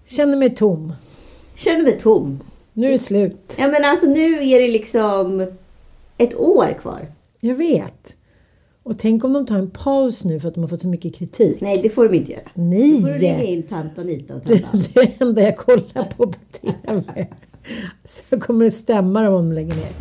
Känner mig tom. Nu är det slut. Ja, men alltså nu är det liksom ett år kvar. Jag vet. Och tänk om de tar en paus nu för att de har fått så mycket kritik. Nej, det får de inte göra. Nej. Då får du ringa in tant Anita och tant Anna. Det är det enda jag kollar på TV. Så jag kommer stämma dem om de lägger ner.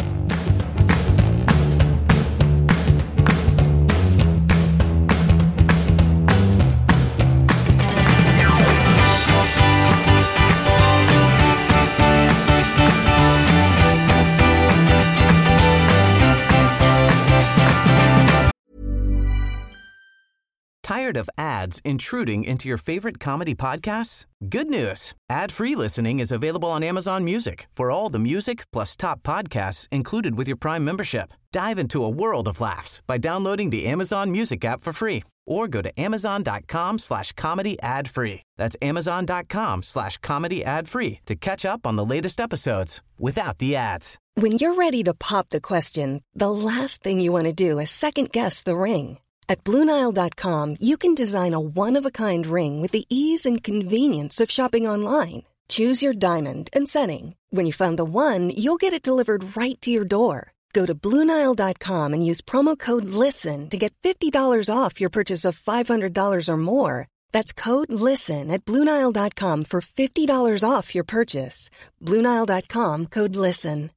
Tired of ads intruding into your favorite comedy podcasts? Good news. Ad-free listening is available on Amazon Music for all the music plus top podcasts included with your Prime membership. Dive into a world of laughs by downloading the Amazon Music app for free or go to amazon.com/comedy ad-free. That's amazon.com/comedy ad-free to catch up on the latest episodes without the ads. When you're ready to pop the question, the last thing you want to do is second-guess the ring. At BlueNile.com, you can design a one-of-a-kind ring with the ease and convenience of shopping online. Choose your diamond and setting. When you find the one, you'll get it delivered right to your door. Go to BlueNile.com and use promo code LISTEN to get $50 off your purchase of $500 or more. That's code LISTEN at BlueNile.com for $50 off your purchase. BlueNile.com, code LISTEN.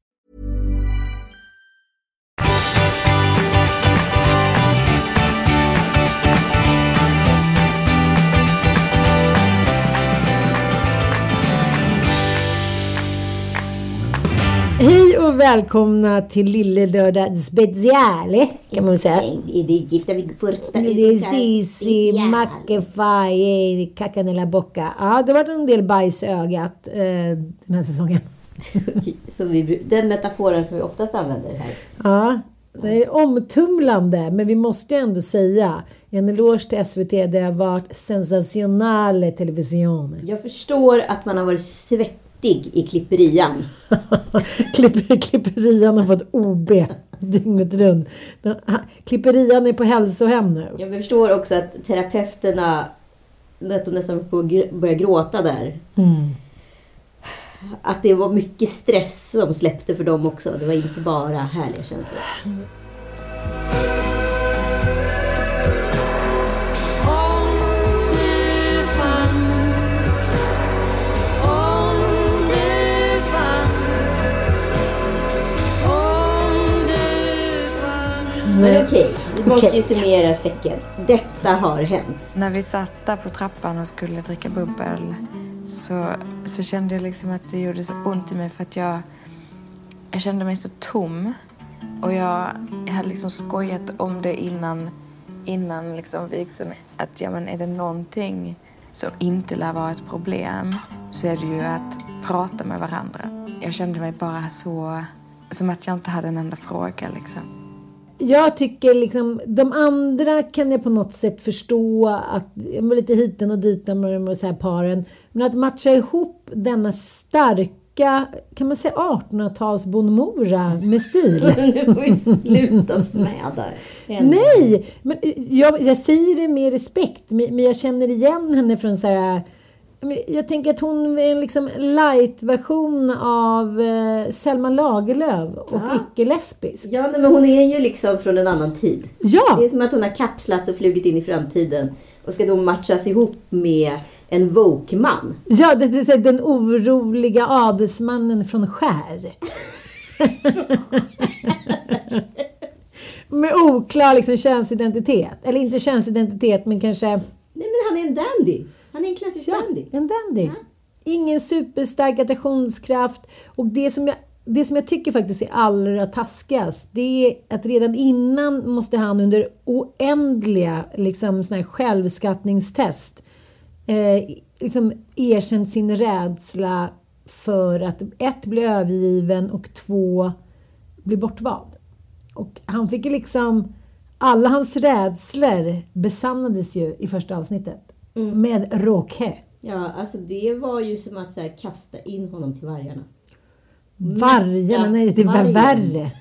Hej och välkomna till Lille Lördag Speciale, kan man säga. Det är gifta vid första. Det är Sisi, Mackefaj, Kakanella Bocca. Ja, det var en del bajs i ögat den här säsongen. Den metaforen som vi oftast använder här. Ja, det är omtumlande, men vi måste ändå säga en eloge till SVT, det har varit sensationell television. Jag förstår att man har varit svettig i klipperian. Klipperian har fått OB dygnet runt. Klipperian är på hälsohem nu. Jag förstår också att terapeuterna nästan börjar gråta där. Att det var mycket stress som släppte för dem också. Det var inte bara härliga känslor. Men okej, vi måste ju summera säcken. Detta har hänt. När vi satt där på trappan och skulle dricka bubbel så kände jag liksom att det gjorde så ont i mig för att jag kände mig så tom. Och jag hade liksom skojat om det innan liksom vigseln. Att ja, men är det någonting som inte lär vara ett problem så är det ju att prata med varandra. Jag kände mig bara så som att jag inte hade en enda fråga liksom. Jag tycker liksom, de andra kan jag på något sätt förstå att lite hiten och diten med så här paren. Men att matcha ihop denna starka, kan man säga 1800-tals Bonmora med stil. Nu får vi sluta smäda. Nej, men jag säger det med respekt. Men jag känner igen henne från så här. Jag tänker att hon är en liksom light-version av Selma Lagerlöf och icke-lesbisk. Ja, men hon är ju liksom från en annan tid. Ja. Det är som att hon har kapslats och flugit in i framtiden och ska då matchas ihop med en woke-man. Ja, det är den oroliga adelsmannen från Skär. Med oklar liksom könsidentitet. Eller inte könsidentitet, men kanske... Nej, men han är en dandy. Han är en klassisk dandy. En dandy. Ja. Ingen superstark attraktionskraft. Och det som jag tycker faktiskt är allra taskigast, det är att redan innan måste han under oändliga liksom såna här självskattningstest liksom erkänt sin rädsla för att 1 bli övergiven och 2 bli bortvald. Och han fick ju liksom alla hans rädslor besannades ju i första avsnittet. Med råke. Ja, alltså det var ju som att så här, kasta in honom till vargarna. Vargarna? Nej, det var värre.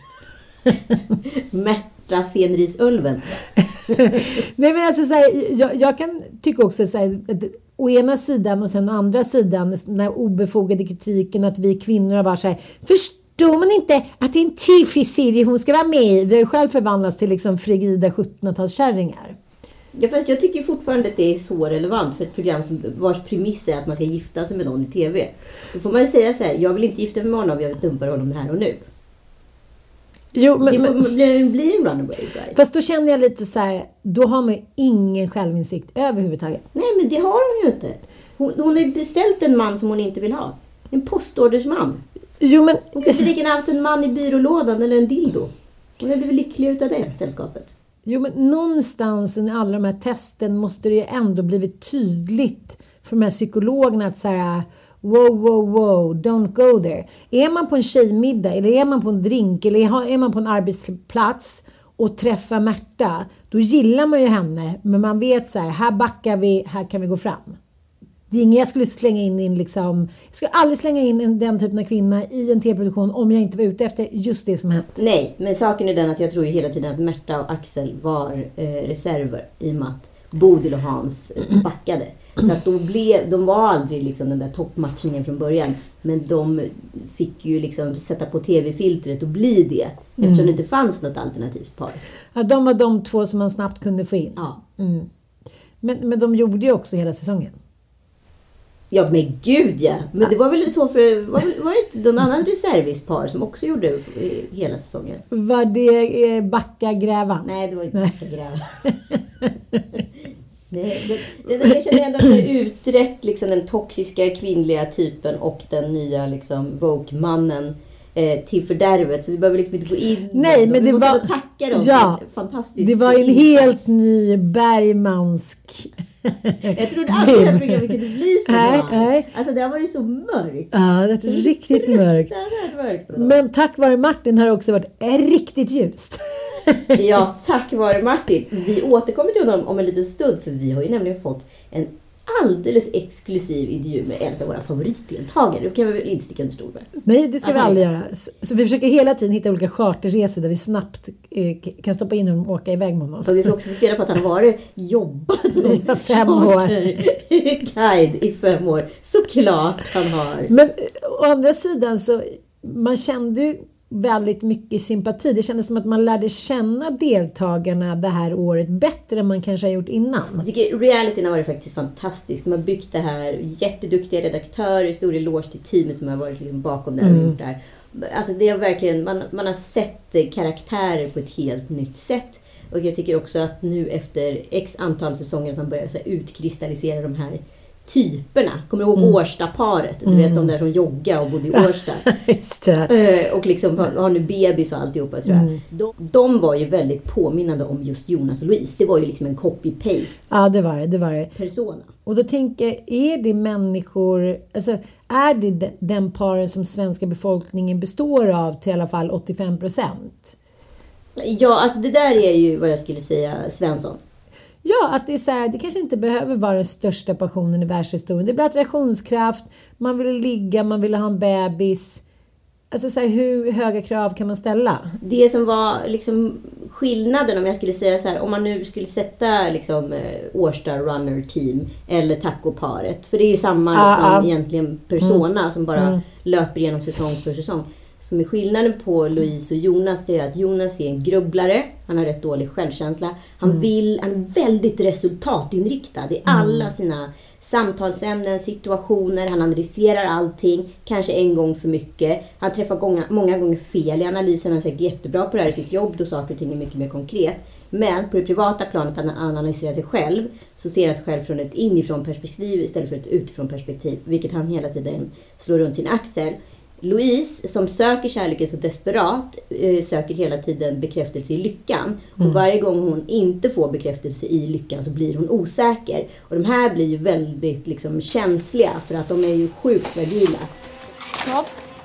Märta Fenrisulven. Nej, men alltså så här, jag kan tycka också så här, att å ena sidan och sen å andra sidan den här obefogade kritiken att vi kvinnor har varit så här, förstår man inte att det är en TV-serie hon ska vara med i? Vi har ju själv förvandlats till liksom frigida 1700-talskärringar. Ja, fast jag tycker fortfarande att det är så relevant för ett program som vars premiss är att man ska gifta sig med någon i TV. Då får man ju säga så här, jag vill inte gifta mig med honom, jag vill dumpa honom här och nu. Jo, det blir en runaway bride. Fast då känner jag lite så här, då har man ju ingen självinsikt överhuvudtaget. Nej, men det har hon ju inte. Hon har ju beställt en man som hon inte vill ha. En postordersman. Jo, men... Hon kanske lika gärna haft en man i byrålådan eller en dildo. Hon har blivit lycklig utav det sällskapet. Jo, men någonstans under alla de här testen måste det ju ändå blivit tydligt för de här psykologerna att så här, wow, don't go there. Är man på en tjejmiddag eller är man på en drink eller är man på en arbetsplats och träffar Märta, då gillar man ju henne, men man vet så här backar vi, här kan vi gå fram. Det är inget jag skulle slänga in liksom, jag skulle aldrig slänga in den typen av kvinna i en tv-produktion om jag inte var ute efter just det som hänt. Nej, men saken är den att jag tror ju hela tiden att Märta och Axel var reserver i och med att Bodil och Hans backade. Så att de var aldrig liksom den där toppmatchningen från början. Men de fick ju liksom sätta på tv-filtret och bli det. Eftersom det inte fanns något alternativt par. Ja, de var de två som man snabbt kunde få in. Ja. Mm. Men de gjorde ju också hela säsongen. Ja, men gud ja. Men det var väl så för... Var det inte någon annan reservispar som också gjorde hela säsongen? Var det Backa Gräva? Nej, det var inte Backa Gräva. Jag känner ändå att det är utrett liksom, den toxiska kvinnliga typen och den nya liksom, woke-mannen till fördärvet. Så vi behöver liksom inte gå in. Nej, men vi det måste var... tacka dem ja, för fantastiskt. Det var en insats. helt ny Bergmansk... Jag trodde aldrig det här programmet kunde bli så nej. Alltså det har varit så mörkt. Ja, det är riktigt mörkt. Men tack vare Martin har det också varit riktigt ljust. Ja, tack vare Martin. Vi återkommer till honom om en liten stund. För vi har ju nämligen fått en alldeles exklusiv intervju med en av våra favoritdeltagare. Det kan vi väl inte sticka under stol med. Nej, det ska vi aldrig göra. Så vi försöker hela tiden hitta olika charterresor där vi snabbt kan stoppa in honom och åka iväg med honom. Och vi får också få reda på att han har varit jobbat som 5 år. guide i 5 år. Såklart han har. Men å andra sidan så man kände ju väldigt mycket sympati. Det kändes som att man lärde känna deltagarna det här året bättre än man kanske har gjort innan. Jag tycker realityn har varit faktiskt fantastisk. De har byggt det här, jätteduktiga redaktörer, stor eloge till teamet som har varit liksom bakom det här och gjort det här. Alltså det har verkligen, man har sett karaktärer på ett helt nytt sätt. Och jag tycker också att nu efter x antal säsonger man börjar så här utkristallisera de här typerna. Kommer du ihåg Årsta-paret? Du vet de där som joggar och bodde i Årsta. Just det. Och liksom har nu bebis och alltihopa tror jag. De var ju väldigt påminnande om just Jonas och Louise. Det var ju liksom en copy-paste. Ja, det var det. Persona. Och då tänker jag, är det människor, alltså är det den paren som svenska befolkningen består av till i alla fall 85%? Ja, alltså det där är ju vad jag skulle säga Svensson. Ja, att det är så här, det kanske inte behöver vara den största passionen i världshistorien. Det blir attraktionskraft, man vill ligga, man vill ha en bebis. Alltså så här, hur höga krav kan man ställa? Det som var liksom skillnaden om jag skulle säga så här, om man nu skulle sätta liksom Årsta Runner Team eller Taco-paret. För det är ju samma liksom, egentligen persona som bara löper igenom säsong för säsong. Som är skillnaden på Louise och Jonas, det är att Jonas är en grubblare. Han har rätt dålig självkänsla. Han är väldigt resultatinriktad i alla sina samtalsämnen, situationer. Han analyserar allting, kanske en gång för mycket. Han träffar många gånger fel i analysen. Han är säkert jättebra på det här i sitt jobb då saker och ting är mycket mer konkret. Men på det privata planet när han analyserar sig själv så ser han sig själv från ett inifrån perspektiv istället för ett utifrån perspektiv. Vilket han hela tiden slår runt sin axel. Louise, som söker kärleken så desperat, söker hela tiden bekräftelse i lyckan. Och varje gång hon inte får bekräftelse i lyckan så blir hon osäker. Och de här blir ju väldigt liksom, känsliga för att de är ju sjukt fragila. Vad?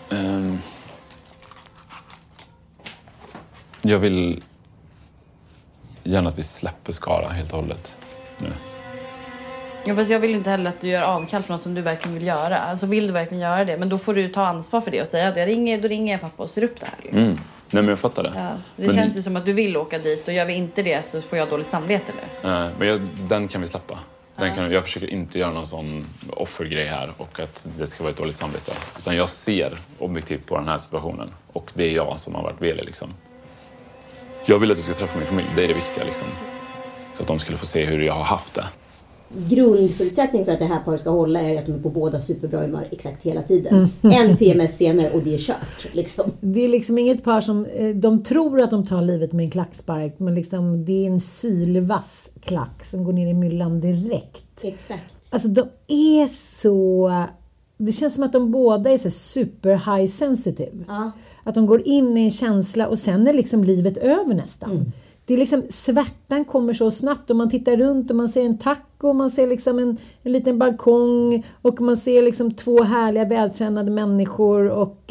Jag vill gärna att vi släpper Skara helt och hållet nu. Ja, fast jag vill inte heller att du gör avkall på något som du verkligen vill göra. Alltså vill du verkligen göra det, men då får du ta ansvar för det och säga att då ringer jag pappa och ser upp det här. Liksom. Nej, men jag fattar det. Ja, det känns ju som att du vill åka dit och gör vi inte det så får jag dåligt samvete nu. Men den kan vi släppa. Jag försöker inte göra någon sån offergrej här och att det ska vara ett dåligt samvete. Utan jag ser objektivt på den här situationen. Och det är jag som har varit velig liksom. Jag vill att du ska träffa min familj, det är det viktiga liksom. Så att de skulle få se hur jag har haft det. Grundförutsättning för att det här paret ska hålla är att de är på båda superbra humör exakt hela tiden. En PMS senare och det är kört. Liksom. Det är liksom inget par som... De tror att de tar livet med en klackspark, men liksom, det är en sylvass klack som går ner i myllan direkt. Exakt. Alltså de är så... Det känns som att de båda är så super high sensitive. Ja. Att de går in i en känsla och sen är liksom livet över nästan. Det är liksom, svärtan kommer så snabbt och man tittar runt och man ser en taco och man ser liksom en liten balkong och man ser liksom 2 härliga vältränade människor och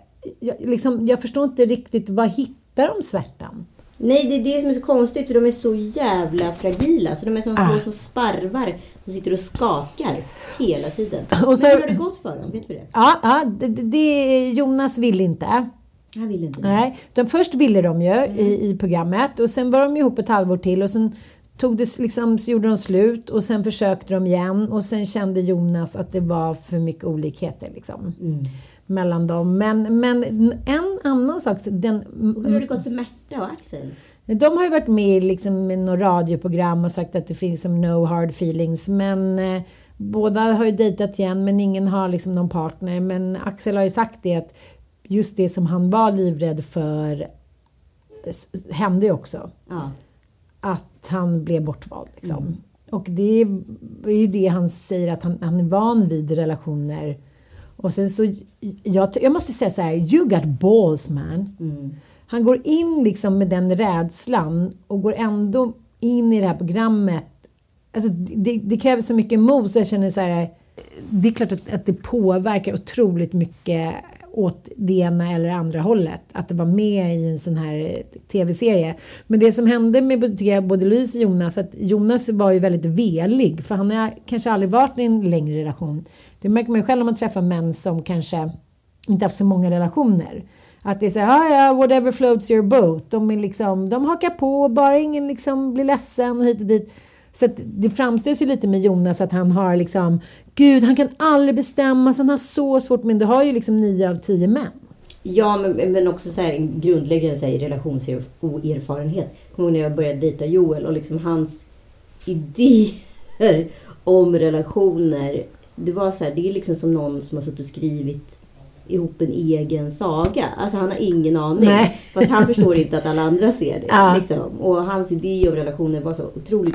jag förstår inte riktigt vad hittar de svärtan? Nej, det är det som är så konstigt för de är så jävla fragila. Så de är som små sparvar som sitter och skakar hela tiden. Och så, men hur har det gått för dem? Vet du det? Ja, Jonas vill inte. Han vill inte. Nej, först ville de ju i programmet och sen var de ihop ett halvår till och sen så gjorde de slut och sen försökte de igen och sen kände Jonas att det var för mycket olikheter liksom, mellan dem. Men en annan sak... Hur har det gått för Märta och Axel? De har ju varit med liksom, i något radioprogram och sagt att det finns som no hard feelings, men båda har ju dejtat igen men ingen har liksom någon partner. Men Axel har ju sagt det att just det som han var livrädd för hände ju också. Ja. Att han blev bortvald. Liksom. Och det är ju det han säger, att han är van vid relationer. Och sen så, jag måste säga så här, you got balls man. Han går in liksom med den rädslan och går ändå in i det här programmet. Alltså det kräver så mycket mod så jag känner så här, det är klart att det påverkar otroligt mycket åt det ena eller andra hållet. Att det var med i en sån här tv-serie. Men det som hände med både Louise och Jonas, att Jonas var ju väldigt velig. För han har kanske aldrig varit i en längre relation. Det märker man ju själv om man träffar män som kanske inte haft så många relationer. Att det är så här, whatever floats your boat. De hakar på, bara ingen liksom blir ledsen och hit och dit. Så att det framställs ju lite med Jonas att han har liksom, gud, han kan aldrig bestämma, så han har så svårt, men det har ju liksom 9 av 10 män. Ja, men också så här, en grundläggande så här, relationsoerfarenhet. Kommer ihåg när jag började dejta Joel och liksom hans idéer om relationer, det var så här, det är liksom som någon som har suttit och skrivit ihop en egen saga. Alltså han har ingen aning. Nej. Fast han förstår inte att alla andra ser det. Ja. Liksom. Och hans idé om relationer var så otroligt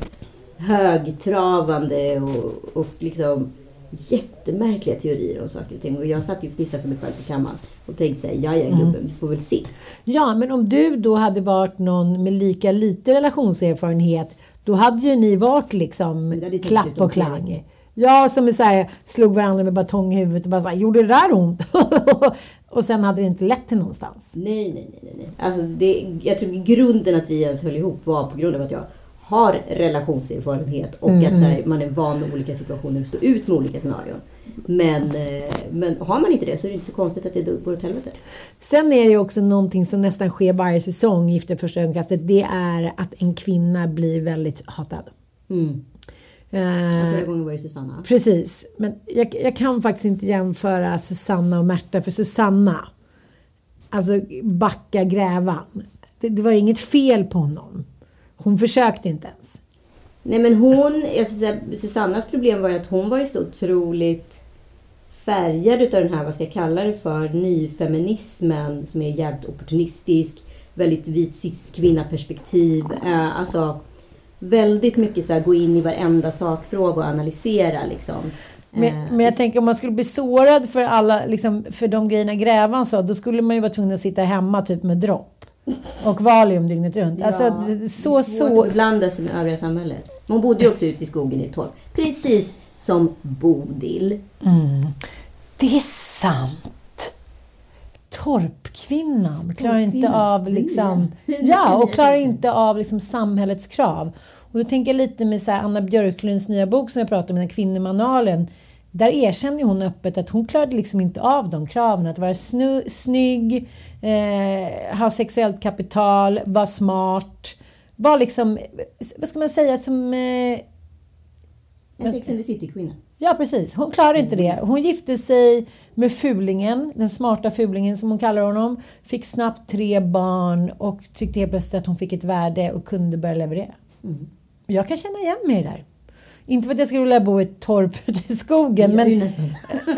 högtravande och liksom jättemärkliga teorier om saker och ting. Och jag satt ju och fnissade för mig själv på kammaren och tänkte så här, ja gubben, vi får väl se. Ja, men om du då hade varit någon med lika lite relationserfarenhet, då hade ju ni varit liksom klapp och klang. Ja, som är så här, slog varandra med batong i huvudet och bara så här, gjorde det där ont? Och sen hade det inte lett till någonstans. Nej. Alltså jag tror grunden att vi ens höll ihop var på grund av att jag har relationserfarenhet och att så här, man är van med olika situationer och står ut med olika scenarion. Men har man inte det så är det inte så konstigt att det går åt helvete. Sen är det också någonting som nästan sker varje säsong Gift vid första ögonkastet. Det är att en kvinna blir väldigt hatad. Förra gången var det Susanna. Precis, men jag kan faktiskt inte jämföra Susanna och Märta, för Susanna, alltså backa grävan. Det var inget fel på honom. Hon försökte inte ens. Nej, men Susannas problem var ju att hon var ju så otroligt färgad utav den här, vad ska jag kalla det för, nyfeminismen som är jävligt opportunistisk, väldigt vit cis-kvinna-perspektiv. Alltså väldigt mycket så här, gå in i varenda sakfråga och analysera liksom. Men jag tänker om man skulle bli sårad för alla liksom, för de grejerna grävan så, då skulle man ju vara tvungen att sitta hemma typ med dropp och valium dygnet runt. Ja, alltså så att blanda sig med övriga samhället. Man bodde ju också ute i skogen i torp, precis som Bodil. Det är sant. Torpkvinnan klarar inte av liksom, och klarar inte av liksom samhällets krav. Och då tänker jag lite med så här, Anna Björklunds nya bok som jag pratade om, den kvinnomanualen. Där erkänner hon öppet att hon klarade liksom inte av de kraven. Att vara snygg, ha sexuellt kapital, vara smart. Var liksom, vad ska man säga, som En Sex and the City-kvinna. Ja, precis. Hon klarade inte det. Hon gifte sig med fulingen, den smarta fulingen som hon kallar honom. Fick snabbt 3 barn och tyckte helt plötsligt att hon fick ett värde och kunde börja leverera. Jag kan känna igen mig där. Inte för att jag skulle vilja bo i ett torp ute i skogen. Det men ju nästan.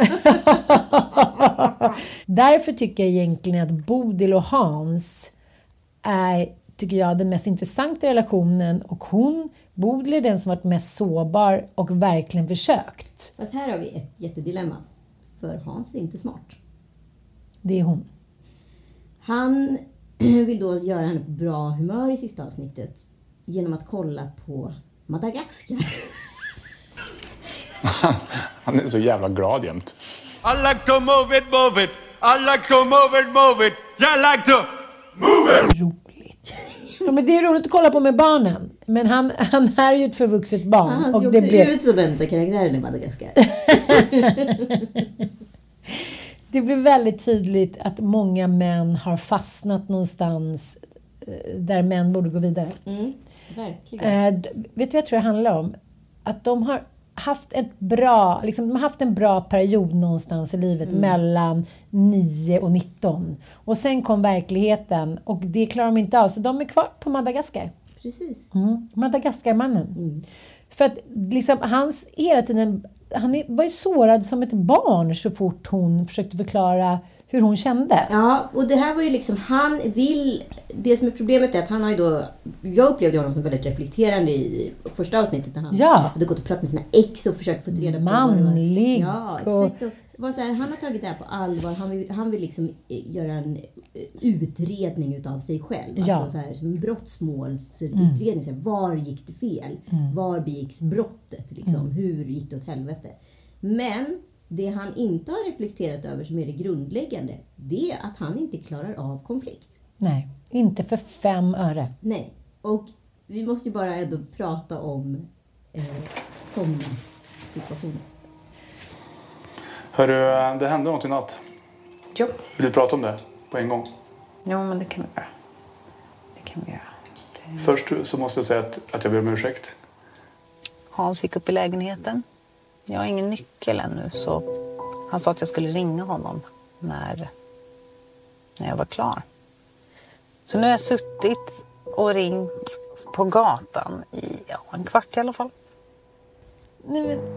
Därför tycker jag egentligen att Bodil och Hans är, tycker jag, den mest intressanta relationen. Och Bodil är den som varit mest sårbar och verkligen försökt. Fast här har vi ett jättedilemma. För Hans är inte smart. Det är hon. Han vill då göra henne på bra humör i sista avsnittet genom att kolla på Madagaskar. Han är så jävla glad jämt. I like to move it, move it. I like to move it, move it. I like to move it. Roligt. Ja, men det är roligt att kolla på med barnen. Men han är ju ett förvuxet barn. Han och ser det också blev... ut som en av karaktärerna i Madagaskar. Det blir väldigt tydligt att många män har fastnat någonstans där män borde gå vidare. Verkligen. Vet du vad jag tror det handlar om? Att de har haft de har haft en bra period någonstans i livet mellan 9 och 19. Och sen kom verkligheten och det klarar de inte av. Så de är kvar på Madagaskar. Precis. Madagaskarmannen. För att liksom hans hela tiden, var ju sårad som ett barn så fort hon försökte förklara hur hon kände. Ja, och det här var ju liksom, det som är problemet är att han har ju då, jag upplevde honom som väldigt reflekterande i första avsnittet när han hade gått och pratat med sina ex och försökt få reda på manlig. Ja, exakt. Och var så här, han har tagit det här på allvar. Han vill liksom göra en utredning utav sig själv. Alltså så här, som en brottsmålsutredning. Så här, var gick det fel? Var begicks brottet? Liksom? Hur gick det åt helvete? Men det han inte har reflekterat över som är det grundläggande, det är att han inte klarar av konflikt. Nej, inte för 5 öre. Nej, och vi måste ju bara ändå prata om sådana situationer. Hörru, det hände något i natt. Jo. Vill du prata om det på en gång? Jo, men det kan vi göra. Först så måste jag säga att jag ber om ursäkt. Hans gick upp i lägenheten. Jag har ingen nyckel ännu, så han sa att jag skulle ringa honom när jag var klar. Så nu har jag suttit och ringt på gatan i en kvart i alla fall. Nej, men,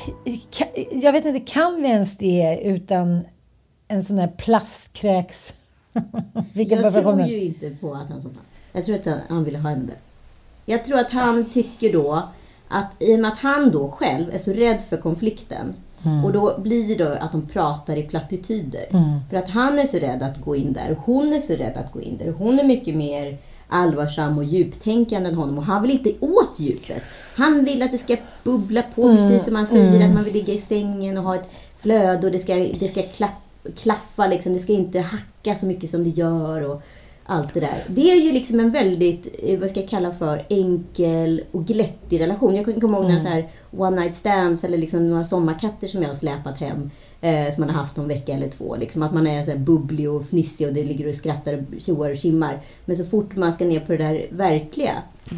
jag vet inte, kan vi ens det utan en sån här plastkräks? Jag tror ju inte på att han sa det. Jag tror att han ville ha henne där. Jag tror att han tycker då att i och med att han då själv är så rädd för konflikten och då blir det då att de pratar i plattityder. För att han är så rädd att gå in där och hon är så rädd att gå in där. Hon är mycket mer allvarsam och djuptänkande än honom och han vill inte åt djupet. Han vill att det ska bubbla på precis som man säger, att man vill ligga i sängen och ha ett flöde och det ska klaffa liksom. Det ska inte hacka så mycket som det gör och allt det där. Det är ju liksom en väldigt, vad ska jag kalla för, enkel och glättig relation. Jag kan komma ihåg en så här one night stands eller liksom några sommarkatter som jag har släpat hem som man har haft en vecka eller 2. Liksom att man är så här bubblig och fnissig och det ligger och skrattar och tjoar och kimmar. Men så fort man ska ner på det där verkliga,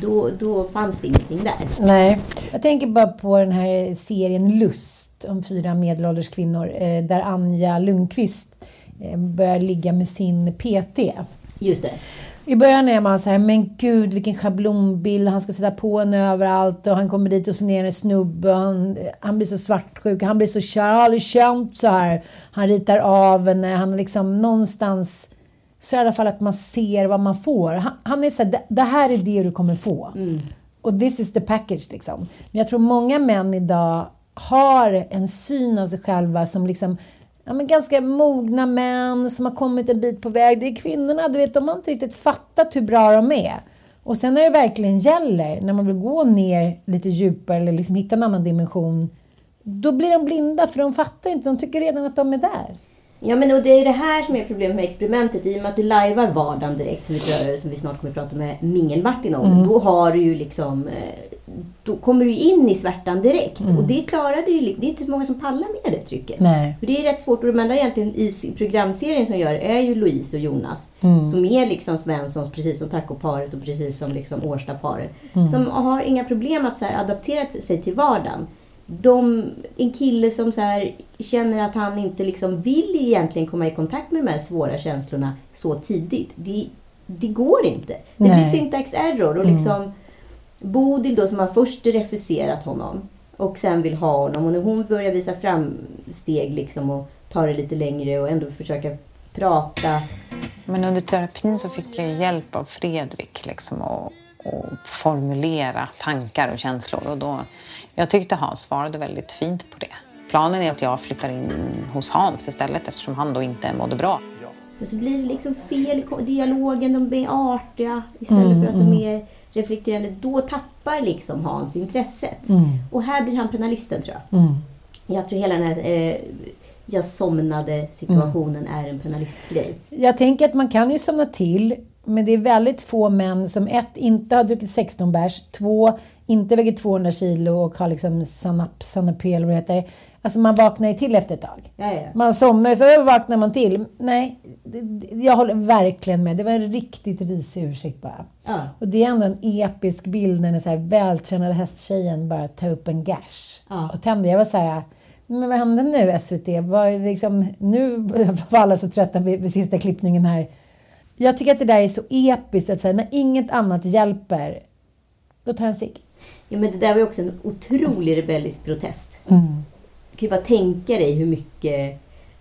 då fanns det ingenting där. Nej, jag tänker bara på den här serien Lust om 4 medelålders kvinnor där Anja Lundqvist börjar ligga med sin PT. Just det. I början är man så här, men gud vilken schablonbild, han ska sätta på en överallt och han kommer dit och så ner en snubbe och han blir så svartsjuk, han blir så kärlekänt så här. Han ritar av en, han liksom någonstans så i alla fall att man ser vad man får. Han är så här, det här är det du kommer få. Och this is the package liksom. Men jag tror många män idag har en syn av sig själva som liksom men ganska mogna män som har kommit en bit på väg. Det är kvinnorna, du vet, de har inte riktigt fattat hur bra de är. Och sen när det verkligen gäller, när man vill gå ner lite djupare eller liksom hitta en annan dimension, då blir de blinda för de fattar inte, de tycker redan att de är där. Ja, men och det är det här som är problemet med experimentet. I och med att du lajvar vardagen direkt, som vi snart kommer att prata med Mingel-Martin om, då har du ju liksom, då kommer du in i svärtan direkt. Och det klarar du ju, det är inte så många som pallar med det trycket. Nej. För det är rätt svårt, och de enda egentligen i programserien som gör är ju Louise och Jonas. Som är liksom Svenssons, precis som Tacoparet och precis som liksom Årstaparet. Som har inga problem att så här adaptera sig till vardagen. en kille som så här känner att han inte liksom vill egentligen komma i kontakt med de här svåra känslorna så tidigt. Det går inte. Det blir syntax error. Och liksom Bodil då, som har först refuserat honom och sen vill ha honom. Och när hon börjar visa framsteg liksom, och ta det lite längre och ändå försöka prata. Men under terapin så fick jag hjälp av Fredrik liksom, och formulera tankar och känslor. Och då, jag tyckte Hans svarade väldigt fint på det. Planen är att jag flyttar in hos Hans istället eftersom han då inte mådde bra. Och så blir det liksom fel i dialogen, de blir artiga istället för att de är reflekterande. Då tappar liksom Hans intresset. Och här blir han penalisten, tror jag. Jag tror hela den här jag somnade situationen är en penalistgrej. Jag tänker att man kan ju somna till, men det är väldigt få män som 1. inte har druckit 16 bärs, 2. inte väger 200 kilo och har liksom sanapel och heter. Alltså man vaknar ju till efter ett tag. Ja. Man somnar så vaknar man till. Nej, jag håller verkligen med. Det var en riktigt risig ursäkt bara. Ja. Och det är ändå en episk bild när den så här vältränade hästtjejen bara tar upp en gash. Ja. Och tände. Jag var så här, men vad hände nu SVT? Var liksom, nu var alla så trötta vid sista klippningen här. Jag tycker att det där är så episkt att säga, när inget annat hjälper, då tar han sig. Ja, men det där var ju också en otrolig rebellisk protest. Du kan ju bara tänka dig hur mycket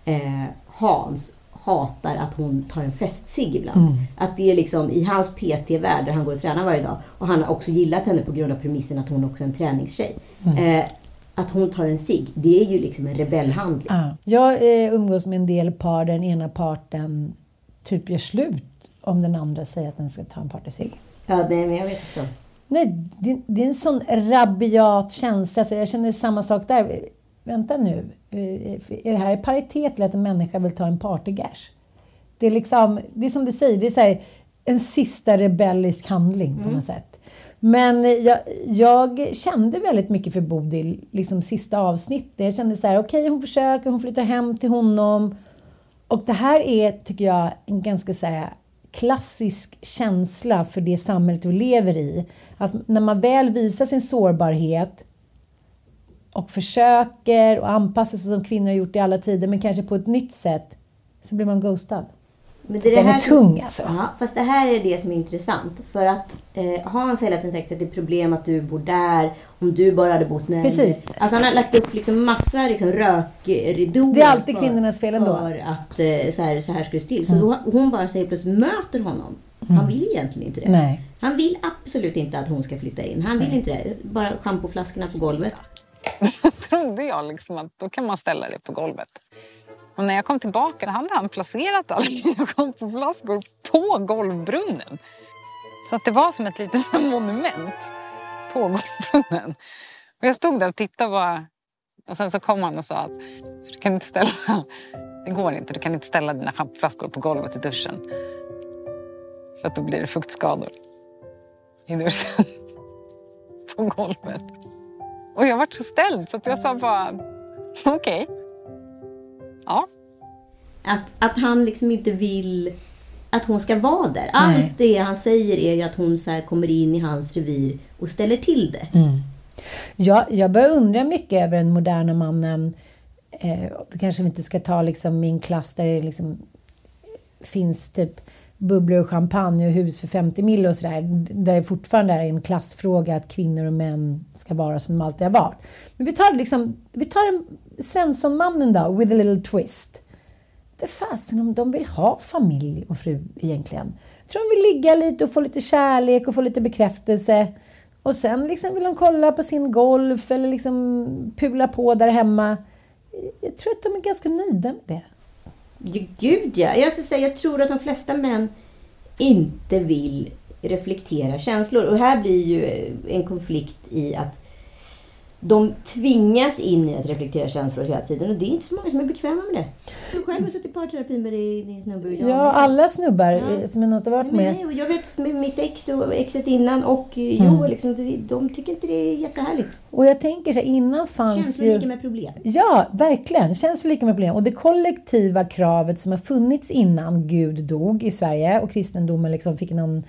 Hans hatar att hon tar en festsig ibland. Att det är liksom i hans PT-värld där han går och tränar varje dag. Och han har också gillat henne på grund av premissen att hon också är en träningstjej. Att hon tar en cigg, det är ju liksom en rebellhandling. Jag umgås med en del par där den ena parten typ gör slut om den andra säger att den ska ta en partycigg. Ja, men jag vet också. Nej, det är en sån rabiat känsla. Så jag känner samma sak där. Vänta nu. Är det här paritet till att en människa vill ta en partygash? Det är liksom, det är som du säger, det är så här, en sista rebellisk handling på något sätt. Men jag kände väldigt mycket för Bodil, liksom sista avsnittet. Jag kände så här, okej, hon försöker, hon flyttar hem till honom. Och det här är, tycker jag, en ganska så här klassisk känsla för det samhället vi lever i. Att när man väl visar sin sårbarhet och försöker och anpassa sig som kvinnor har gjort i alla tider, men kanske på ett nytt sätt, så blir man ghostad. Men den är tung alltså. Ja, fast det här är det som är intressant. För att Hans hela tiden sagt att det är problem att du bor där. Om du bara hade bott nära. Precis. Alltså han har lagt upp liksom massa liksom rökridor. Det är alltid kvinnornas fel ändå. För att så här ska det still. Så då, hon bara säger plötsligt möter honom. Han vill egentligen inte det. Nej. Han vill absolut inte att hon ska flytta in. Han vill inte det. Bara schampoflaskorna på golvet. Trodde jag liksom att då kan man ställa det på golvet. Och när jag kom tillbaka hade han placerat alla mina schampoflaskor på golvbrunnen. Så att det var som ett litet monument på golvbrunnen. Och jag stod där och tittade bara. Och sen så kom han och sa att så du kan inte ställa, det går inte, du kan inte ställa dina schampoflaskor på golvet i duschen. För att då blir det fuktskador i duschen på golvet. Och jag var så ställd så att jag sa bara okej. Ja. Att han liksom inte vill att hon ska vara där. Allt det han säger är ju att hon så här kommer in i hans revir och ställer till det. Ja, jag börjar undra mycket över den moderna mannen. Då kanske vi inte ska ta liksom min klass där det liksom finns typ bubblor och champagne och hus för 50 mil och sådär. Där det fortfarande är en klassfråga att kvinnor och män ska vara som de alltid har varit. Men vi tar en Svensson-mannen då, with a little twist. Det är fasen om de vill ha familj och fru egentligen. Jag tror de vill ligga lite och få lite kärlek och få lite bekräftelse. Och sen liksom vill de kolla på sin golf eller liksom pula på där hemma. Jag tror att de är ganska nöjda med det. Gud ja. Jag tror att de flesta män inte vill reflektera känslor. Och här blir ju en konflikt i att de tvingas in i att reflektera känslor hela tiden. Och det är inte så många som är bekväma med det. Du själv har suttit i parterapi med din snubbe idag. Ja, alla snubbar som jag har varit med. Jag vet med mitt ex och exet innan och Joel, liksom, de tycker inte det är jättehärligt. Och jag tänker så här, innan fanns känslor lika med problem. Ja, verkligen. Känslor lika med problem. Och det kollektiva kravet som har funnits innan Gud dog i Sverige och kristendomen liksom fick någon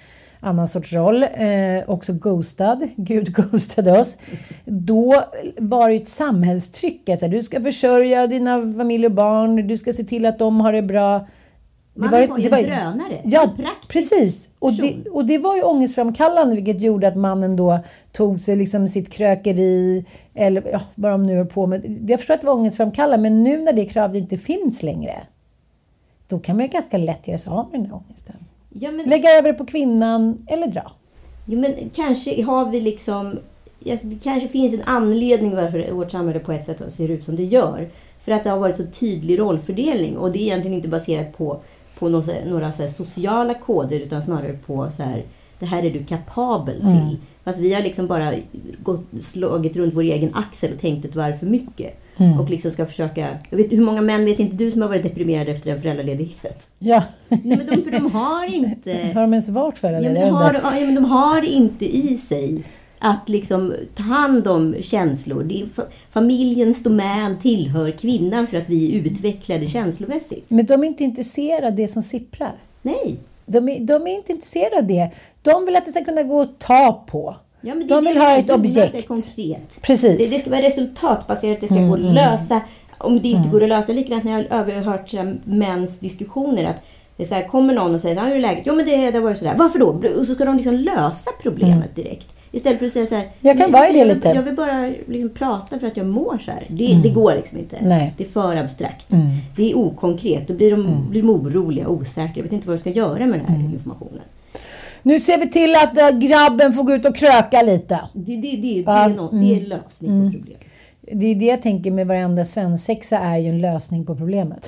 annan sorts roll, också ghostad, Gud ghostade oss. Då var det ett samhällstryck, alltså, du ska försörja dina familj och barn, du ska se till att de har det bra. Man var ju en drönare. Ja, precis. Och det var ju ångestframkallande, vilket gjorde att mannen då tog sig liksom sitt krökeri eller vad de nu är på med. Jag förstår att det var ångestframkallande, men nu när det kravet inte finns längre, då kan man ju ganska lätt göra sig av med den här ångesten. Ja, men... Lägga över det på kvinnan eller dra. Ja, men kanske har vi liksom... Alltså, det kanske finns en anledning varför vårt samhälle på ett sätt ser ut som det gör. För att det har varit så tydlig rollfördelning. Och det är egentligen inte baserat på några så här sociala koder, utan snarare på så här, det här är du kapabel till. Fast vi har liksom bara slagit runt vår egen axel och tänkt att det var för mycket. Och liksom ska försöka... Jag vet, hur många män vet inte du som har varit deprimerade efter en föräldraledighet? Ja. Nej, men de har inte... Har de ens varit föräldralediga? Ja, men de har inte i sig att liksom ta hand om känslor. Det är familjens domän tillhör kvinnan för att vi är utvecklade känslomässigt. Men de är inte intresserade av det som sipprar. Nej. De är inte intresserade av det. De vill att det ska kunna gå att ta på. Ja, men de vill ha ett objekt. Det konkret. Precis. Det ska vara resultatbaserat. Det ska gå att lösa. Om det inte går att lösa. Likadant när jag har överhört mäns diskussioner. Att det är så här, kommer någon och säger hur är läget? Ja, men det var ju sådär. Varför då? Och så ska de liksom lösa problemet direkt. Istället för att säga så här, jag kan vara i det lite. Jag vill bara liksom prata för att jag mår så här. Det går liksom inte. Nej. Det är för abstrakt. Det är okonkret. Då blir de oroliga, osäkra. Jag vet inte vad de ska göra med den här informationen. Nu ser vi till att grabben får gå ut och kröka lite. Det är lösning på problemet. Det är det jag tänker med varenda svensexa är ju en lösning på problemet.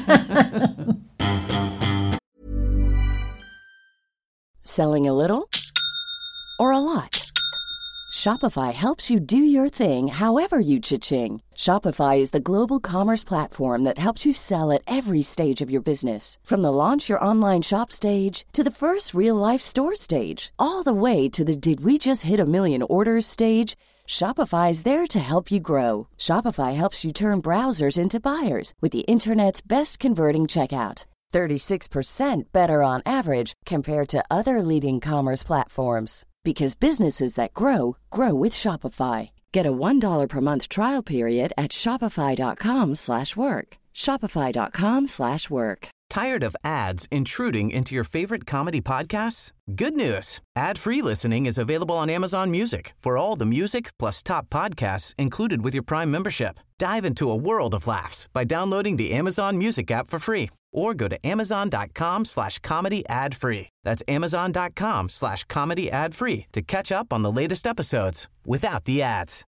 Selling a little or a lot? Shopify helps you do your thing however you cha-ching. Shopify is the global commerce platform that helps you sell at every stage of your business. From the launch your online shop stage to the first real-life store stage, all the way to the did we just hit a million orders stage. Shopify is there to help you grow. Shopify helps you turn browsers into buyers with the internet's best converting checkout. 36% better on average compared to other leading commerce platforms. Because businesses that grow, grow with Shopify. Get a $1 per month trial period at shopify.com/work. Shopify.com/work. Tired of ads intruding into your favorite comedy podcasts? Good news. Ad-free listening is available on Amazon Music for all the music plus top podcasts included with your Prime membership. Dive into a world of laughs by downloading the Amazon Music app for free or go to amazon.com/comedy ad-free. That's amazon.com/comedy ad-free to catch up on the latest episodes without the ads.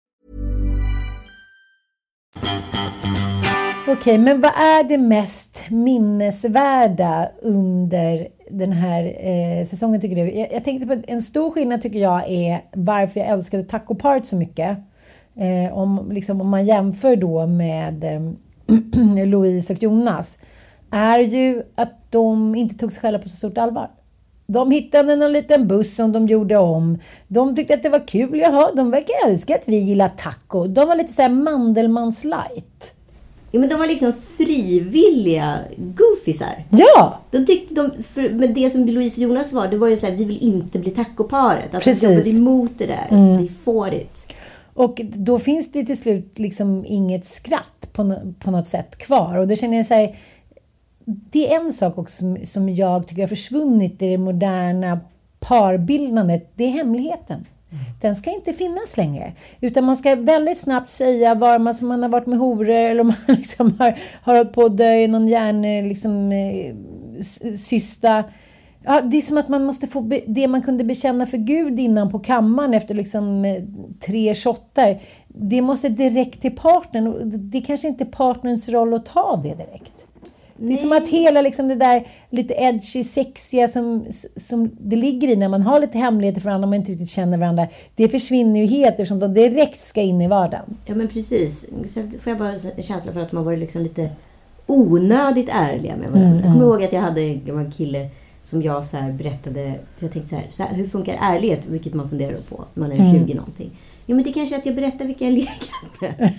Okej, men vad är det mest minnesvärda under den här säsongen tycker du? Jag tänkte på en stor skillnad tycker jag är varför jag älskade tacoparet så mycket. Om man jämför då med Louise och Jonas är ju att de inte tog sig själva på så stort allvar. De hittade en liten buss som de gjorde om. De tyckte att det var kul. Jaha, de verkar älska att vi gillar taco. De var lite så här Mandelmans light. Ja, men de var liksom frivilliga goofisar. Ja! De tyckte men det som Louise och Jonas var, det var ju så här, vi vill inte bli tacoparet. Alltså, de jobbade emot det där. Vi får det. Och då finns det till slut liksom inget skratt på något sätt kvar. Och då känner jag så här, det är en sak också som jag tycker har försvunnit i det moderna parbildandet. Det är hemligheten. Den ska inte finnas längre. Utan man ska väldigt snabbt säga var man har varit med horor eller om man liksom har hållit på att dö i någon cysta. Ja, det är som att man måste få det man kunde bekänna för Gud innan på kammaren efter liksom 3 shottar. Det måste direkt till partnern. Och det är kanske inte partnerns roll att ta det direkt. Det är som att hela liksom det där lite edgy, sexiga som det ligger i när man har lite hemligheter för varandra och man inte riktigt känner varandra. Det försvinner ju helt eftersom de direkt ska in i vardagen. Ja, men precis. Sen får jag bara en känsla för att man var liksom lite onödigt ärliga med varandra. Jag kommer ihåg att jag hade en kille som jag så här berättade. För jag tänkte så här, hur funkar ärlighet? Vilket man funderar på när man är 20 någonting. Jo, men det kanske är att jag berättar vilka jag legat med.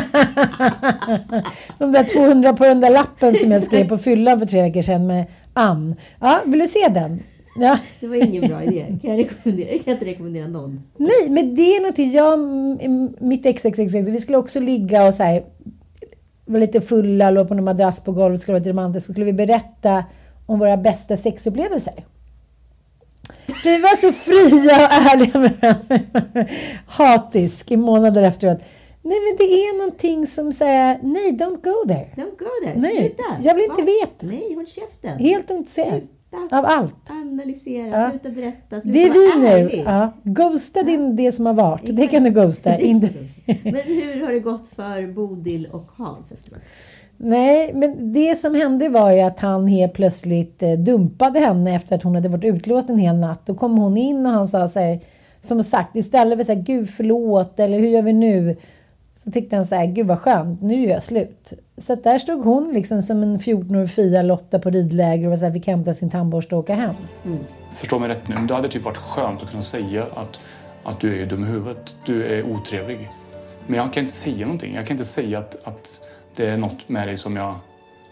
De där 200 på den där lappen som jag skrev på fyllan för 3 veckor sedan med Ann. Ja, vill du se den? Ja. Det var ingen bra idé. Jag kan inte rekommendera någon. Nej, men det är någonting. Mitt ex, vi skulle också ligga och så här, var lite fulla, låg på en madrass på golvet, skulle vara lite romantiskt. Så skulle vi berätta om våra bästa sexupplevelser. För vi var så fria och ärliga med varandra. Hatisk i månader efteråt. Nej, men det är någonting som säger, nej, don't go there. Don't go there. Nej, sluta. jag vill inte veta. Nej, håll käften. Helt intresserad av allt. Analysera, sluta berätta, sluta det är vi vara nu. ärlig. Ja. Ghosta det som har varit. Exakt. Det kan du ghosta. Men hur har det gått för Bodil och Hans efteråt? Nej, men det som hände var ju att han helt plötsligt dumpade henne efter att hon hade varit utlåst en hel natt. Då kom hon in och han sa så här, som sagt, istället för så här, gud förlåt, eller hur gör vi nu? Så tyckte han så här, gud vad skönt, nu gör jag slut. Så att där stod hon liksom som en 14-årig Fia Lotta på ridläger och så här, fick hämta sin tandborste och åka hem. Förstå mig rätt nu, det hade typ varit skönt att kunna säga att du är dum i huvudet, du är otrevlig. Men jag kan inte säga någonting, jag kan inte säga att det är något med dig som jag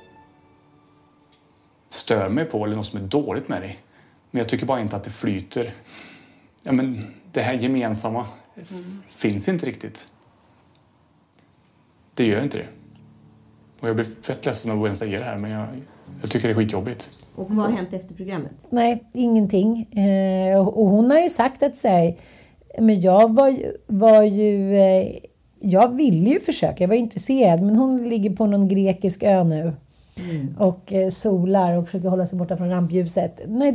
stör mig på eller något som är dåligt med dig. Men jag tycker bara inte att det flyter. Ja, men det här gemensamma finns inte riktigt. Det gör inte det. Och jag blir fett ledsen av att ens säga det här, men jag tycker det är skitjobbigt. Och vad har hänt efter programmet? Nej, ingenting. Och hon har ju sagt att säga, men jag var ju jag ville ju försöka, jag var intresserad, men hon ligger på någon grekisk ö nu och solar och försöker hålla sig borta från rampljuset. Nej,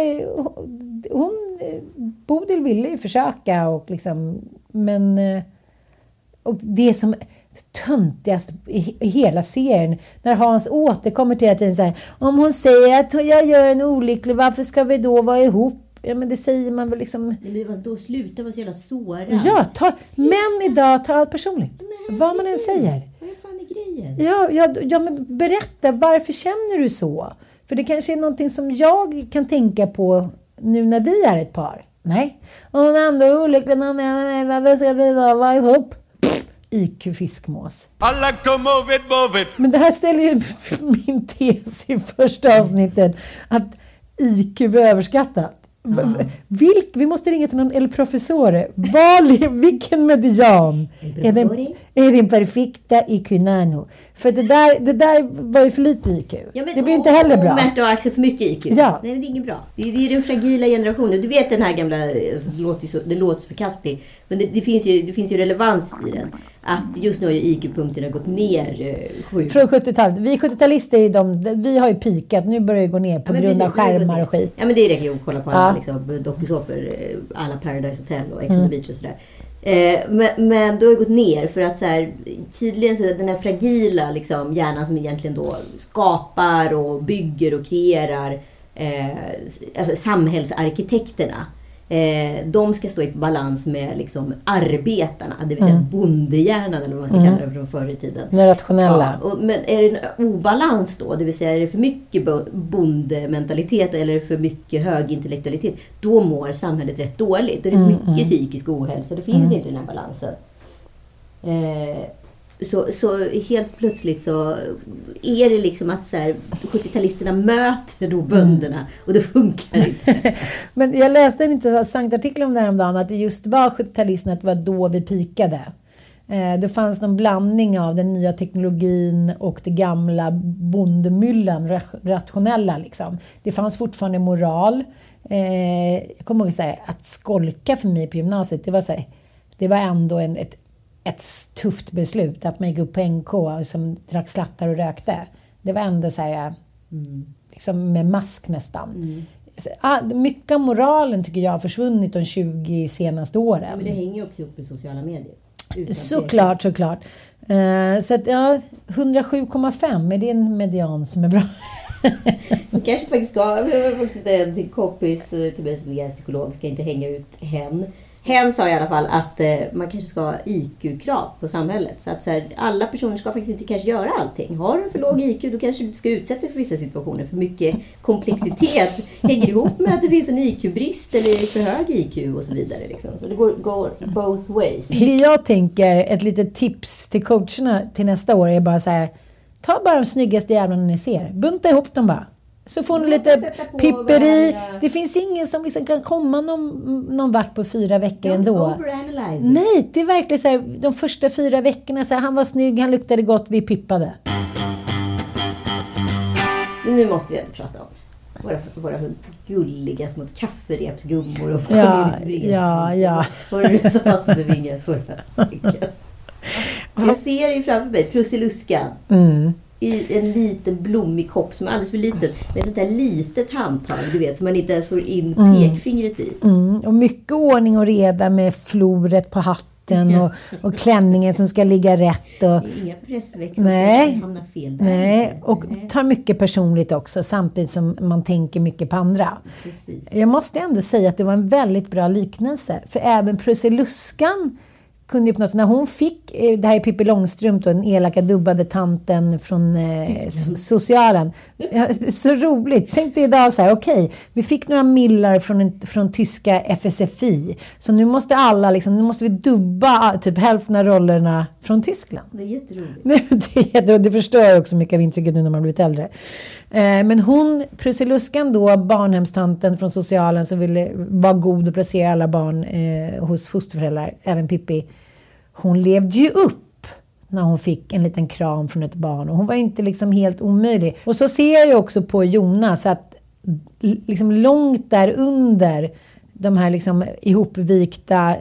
Bodil ville ju försöka och liksom, men och det som töntigast i hela serien, när Hans återkommer till att så här, om hon säger att jag gör en olycklig, varför ska vi då vara ihop? Ja, men det säger man väl liksom. Men då slutar vara så jävla sårad. Ja, män idag tar allt personligt. Vad man än säger. Vad fan är grejen? Ja, men berätta, varför känner du så? För det kanske är någonting som jag kan tänka på nu när vi är ett par. Nej. Om hon ändå är olycklig, varför ska vi vara ihop? IQ-fiskmås. I like to move it. Men det här ställer ju min tes i första avsnittet, att IQ är överskattat. Vi måste ringa till någon eller professor. Vilken median är din perfekta IQ-nano? För det där var ju för lite IQ. Ja, men, det blir inte heller bra. Märta och Axel för mycket IQ. Ja. Nej, men det är inget bra. Det är den fragila generationen. Du vet den här gamla, det låter så förkastligt, men det finns ju relevans i den. Att just nu har ju IQ-punkterna gått ner sjukt. Från 70-talet. Vi 70-talister vi har ju pikat. Nu börjar det gå ner på grund av skärmar och skit. Ja, men det är det att kolla på alla liksom, dokusåpor, alla Paradise Hotel och Ex on the Beach och sådär. Men då har det gått ner för att så här, tydligen så den här fragila liksom, hjärnan som egentligen då skapar och bygger och kreerar alltså samhällsarkitekterna. De ska stå i balans med liksom arbetarna, det vill säga bondehjärnan eller vad man ska kalla det från förr i tiden. Den rationella. Ja, men är det en obalans då, det vill säga är det för mycket bondementalitet eller för mycket högintellektualitet, då mår samhället rätt dåligt. Då är det mycket psykisk ohälsa, det finns inte den här balansen. Så helt plötsligt så är det liksom att så här, 70-talisterna möter då bönderna och det funkar inte. Men jag läste en intressant artikel om det här om dagen, att det just var 70-talisterna, att det var då vi pikade. Det fanns någon blandning av den nya teknologin och det gamla bondemyllan, rationella liksom. Det fanns fortfarande moral. Jag kommer ihåg så här, att skolka för mig på gymnasiet, det var ändå ett tufft beslut, att man gick upp på NK och som drack slattar och rökte. Det var ändå så här liksom med mask nästan. Mycket av moralen tycker jag har försvunnit de 20 senaste åren. Ja, men det hänger ju också upp i sociala medier. Såklart. Så att 107,5 är det en median som är bra. Man kanske faktiskt ska, jag faktiskt säga till kompis till mig som är psykolog, ska inte hänga ut hen. Hen sa i alla fall att man kanske ska ha IQ-krav på samhället. Så att så här, alla personer ska faktiskt inte kanske göra allting. Har du för låg IQ, då kanske du ska utsätta dig för vissa situationer. För mycket komplexitet hänger ihop med att det finns en IQ-brist eller för hög IQ och så vidare. Liksom. Så det går both ways. Jag tänker, ett litet tips till coacherna till nästa år är bara så här: ta bara de snyggaste jävlarna ni ser. Bunta ihop dem bara. Så får hon lite pipperi. Det finns ingen som liksom kan komma någon vart på 4 veckor ändå. Nej, det är verkligen så här, de första 4 veckorna så här, han var snygg, han luktade gott, vi pippade. Men nu måste vi ändå prata om våra gulliga små kafferepsgummor och Ja. Vad var det du sa som bevingade förra veckan? Jag ser ju framför mig Prussiluskan i en liten blommig kopp som är alldeles för liten. Med sånt där litet handtag, du vet, som man inte får in pekfingret i. Och mycket ordning och reda med floret på hatten och klänningen som ska ligga rätt. Och inga pressväxlar som hamnar fel där. Nej, och tar mycket personligt också, samtidigt som man tänker mycket på andra. Precis. Jag måste ändå säga att det var en väldigt bra liknelse. För även Prussiluskan kunde ju på något sätt, när hon fick, det här är Pippi Långstrump då, den elaka dubbade tanten från socialen. Så roligt. Tänkte idag så här, okej, vi fick några millar från tyska FSFI. Så nu måste alla liksom, nu måste vi dubba typ hälften av rollerna från Tyskland. Det är jätteroligt. Det förstör jag också mycket av intrycket nu när man blivit äldre. Men hon, Prussiluskan då, barnhemstanten från socialen som ville vara god och placera alla barn hos fosterföräldrar, även Pippi. Hon levde ju upp när hon fick en liten kram från ett barn. Och hon var inte liksom helt omöjlig. Och så ser jag ju också på Jonas att liksom långt där under de här liksom ihopvikta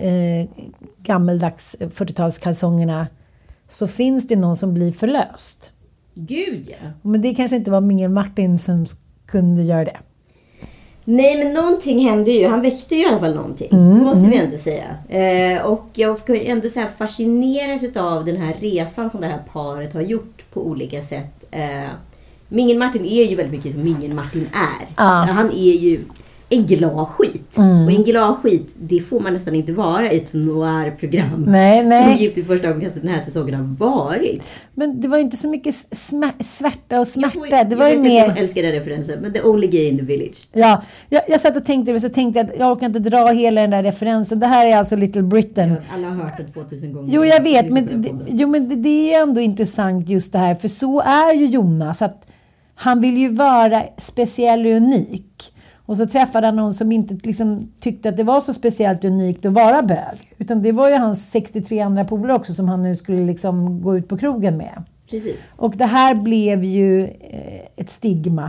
gammeldags 40-talskalsongerna så finns det någon som blir förlöst. Gud, ja. Men det kanske inte var Mingen Martin som kunde göra det. Nej, men någonting hände ju. Han väckte ju i alla fall någonting. Det måste vi ändå säga. Och jag kan ändå så här fascineras av den här resan som det här paret har gjort på olika sätt. Mingen Martin är ju väldigt mycket som Mingen Martin är. Han är ju en glad skit. Och en glad skit, det får man nästan inte vara i ett noir-program. Nej. Som Gift i första ögonkastet den här säsongen har varit. Men det var ju inte så mycket svärta och smärta. Det var ju mer... Jag älskar den referensen, men the only gay in the village. Ja, jag satt och tänkte att jag orkar inte dra hela den där referensen. Det här är alltså Little Britain. Alla har hört det 2000 gånger. Jo, jag vet. Men det är ju ändå intressant just det här. För så är ju Jonas. Att han vill ju vara speciell och unik. Och så träffade han någon som inte liksom tyckte att det var så speciellt unikt att vara bög. Utan det var ju hans 63 andra polare också som han nu skulle liksom gå ut på krogen med. Precis. Och det här blev ju ett stigma.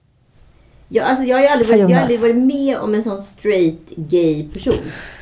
Ja, alltså jag har aldrig varit med om en sån straight gay person.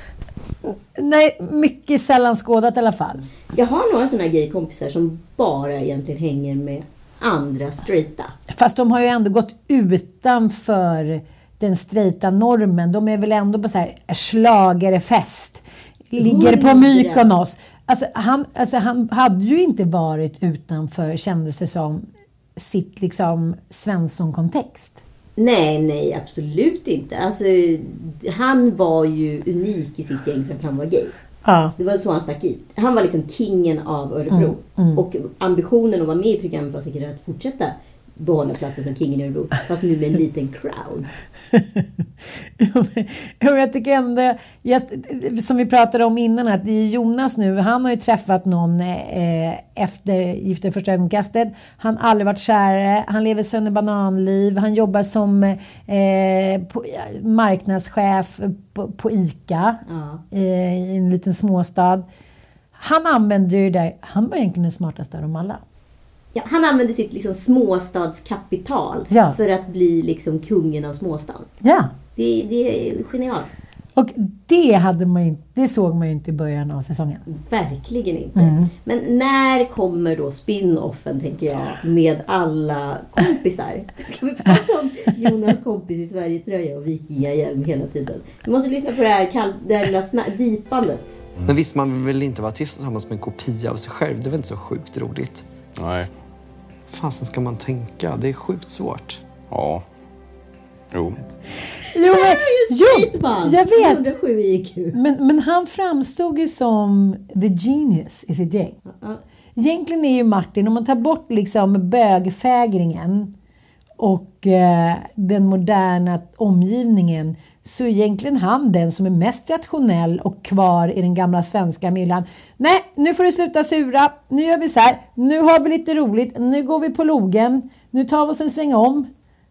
Nej, mycket sällan skådat i alla fall. Jag har några såna gay kompisar som bara egentligen hänger med andra straighta. Fast de har ju ändå gått utanför den straighta normen. De är väl ändå på så här schlagerfest. Ligger på Mykonos. Alltså han hade ju inte varit utanför, kändes det som, sitt liksom Svensson-kontext. Nej, absolut inte. Alltså, han var ju unik i sitt gäng för att han var gay. Ja. Det var så han stack ut. Han var liksom kingen av Örebro. Och ambitionen att vara med i programmet var säkert att fortsätta behålla platsen som kingen i Örebro. Fast nu med en liten crowd. Jag tycker ändå, som vi pratade om innan, att det är Jonas nu, han har ju träffat någon efter Gift i första ögonkastet. Han har aldrig varit kär, han lever sönderbananliv, han jobbar som marknadschef på ICA i en liten småstad. Han använder ju det, han var egentligen den smartaste av dem alla. Ja, han använde sitt liksom småstadskapital för att bli liksom kungen av småstad. Ja. Det är genialt. Och det såg man ju inte i början av säsongen. Verkligen inte. Men när kommer då spin-offen, tänker jag, med alla kompisar? Kan vi prata om Jonas kompis i Sverige-tröja och vikingahjälm hela tiden? Du måste lyssna på det här lilla dipandet. Men visst, man vill väl inte vara tillsammans med en kopia av sig själv. Det är väl inte så sjukt roligt? Nej. Fasen ska man tänka? Det är sjukt svårt. Ja. Jo. Jag vet. 107 IQ. Men han framstod ju som the genius i sitt gäng. Egentligen är ju Martin, om man tar bort liksom bögfägringen och den moderna omgivningen, så är egentligen han den som är mest rationell och kvar i den gamla svenska myllan. Nej, nu får du sluta sura. Nu gör vi så här. Nu har vi lite roligt. Nu går vi på logen. Nu tar vi oss en sväng om.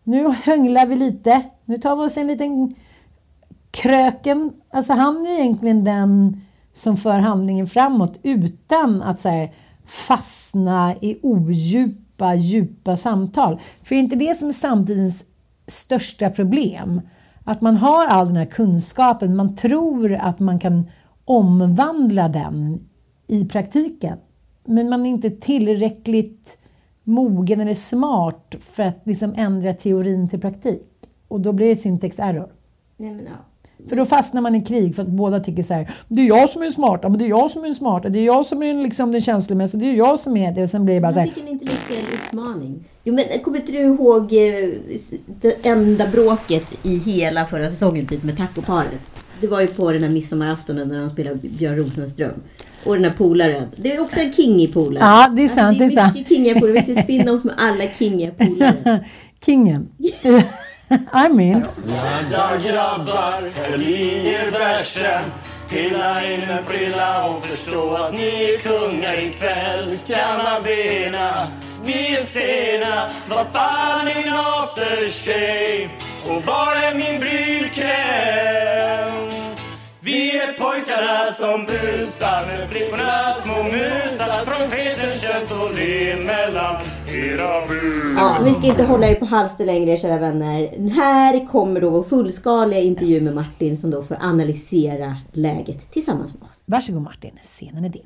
nu hönglar vi lite. Nu tar vi oss en liten kröken. Alltså han är egentligen den som för handlingen framåt utan att så här, fastna i djupa samtal. För det är inte det som är samtidens största problem. Att man har all den här kunskapen. Man tror att man kan omvandla den i praktiken. Men man är inte tillräckligt mogen eller smart för att liksom ändra teorin till praktik. Och då blir det syntax error. Nej, men ja. För då fastnar man i krig för att båda tycker så här: det är jag som är smart, men det är jag som är smart, det är jag som är liksom den känslomässiga, det är jag som är det. Och sen blir det bara så här. Jag fick en intellektuell utmaning. Jo, men kommer inte du ihåg det enda bråket i hela förra säsongen typ med tacoparet? Det var ju på den här midsommaraftonen när de spelade Björn Rosenström. Och den här polaren. Det är också en kingy polare. Ja, det är sant. Alltså, det är mycket kingiga polare. Vi ska spinna oss med alla kingiga polare. Kingen. I mean. Nada grabbar, höll i er versen. Pilla in en frilla och förstå att ni är kungar ikväll. Kamma bena, ni är sena. Vad fan är min aftershave? Och var är min brylkräm? Vi är pojkarna som busar med flickorna små musar. Trumpeten känns så len mellan era bur. Ja, vi ska inte hålla er på halster längre, kära vänner. Här kommer då vår fullskaliga intervju med Martin som då får analysera läget tillsammans med oss. Varsågod Martin, scenen är din.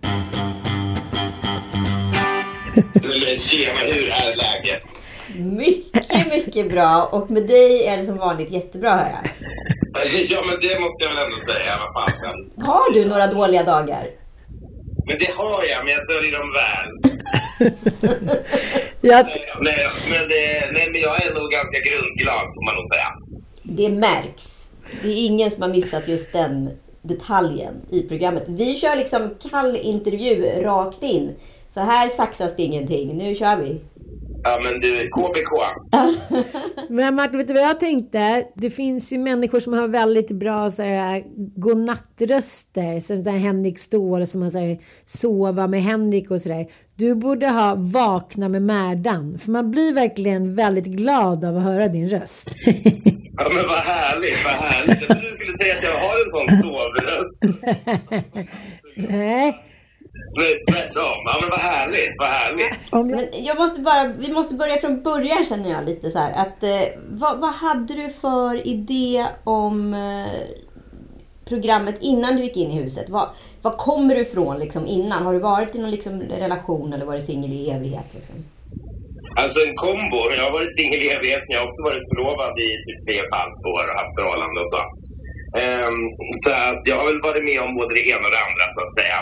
Tjena, hur är läget? Mycket bra. Och med dig är det som vanligt jättebra, hör jag. Ja, men det måste jag väl ändå säga. Vad fan. Har du några dåliga dagar? Men det har jag, men jag döljer dem väl. Men jag är nog ganska grundglad, får man nog säga. Det märks. Det är ingen som har missat just den detaljen i programmet. Vi kör liksom kall intervju rakt in. Så här saxas det ingenting. Nu kör vi. Ja, men du, KBK. Men Martin, vet du vad jag tänkte? Det finns ju människor som har väldigt bra så här, godnattröster. Som så här, Henrik Ståhl som har så här, sova med Henrik och sådär. Du borde ha vakna med Märdan. För man blir verkligen väldigt glad av att höra din röst. Ja, men vad härligt, vad härligt. Jag trodde du skulle säga att jag har en sån sovröst. Nej. Ja, men vad härligt, vad härligt. Men vi måste börja från början, känner jag lite så här. Att, vad hade du för idé om programmet innan du gick in i huset? Vad kommer du ifrån liksom innan? Har du varit i någon liksom relation eller varit singel i evighet? Liksom? Alltså en kombo. Jag har varit singel i evighet, men jag har också varit förlovad i typ 3,5 år och haft förhållande och så. Så att jag har väl varit med om både det ena och det andra, så att säga.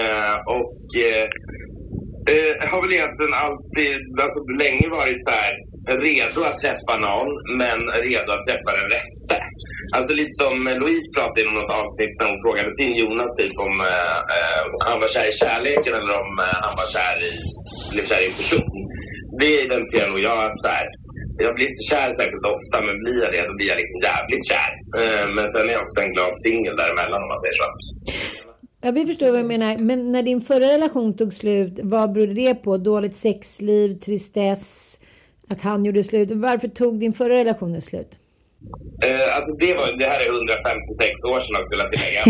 Har väl egentligen alltid, alltså länge varit så här redo att träffa någon, men redo att träffa den rätte. Alltså lite som Louise pratade i något avsnitt när hon frågade sin Jonas typ om han var kär i kärleken eller om han var blev kär i en person. Det identifierar nog jag så här. Jag blir inte kär säkert ofta, men blir jag det, då blir jag liksom jävligt kär. Men sen är jag också en glad singel däremellan, om man säger så. Ja, vi förstår vad jag menar. Men när din förra relation tog slut, vad berodde det på? Dåligt sexliv, tristess, att han gjorde slut? Varför tog din förra relation slut? Alltså det här är 156 år sedan också, vill jag tillägga.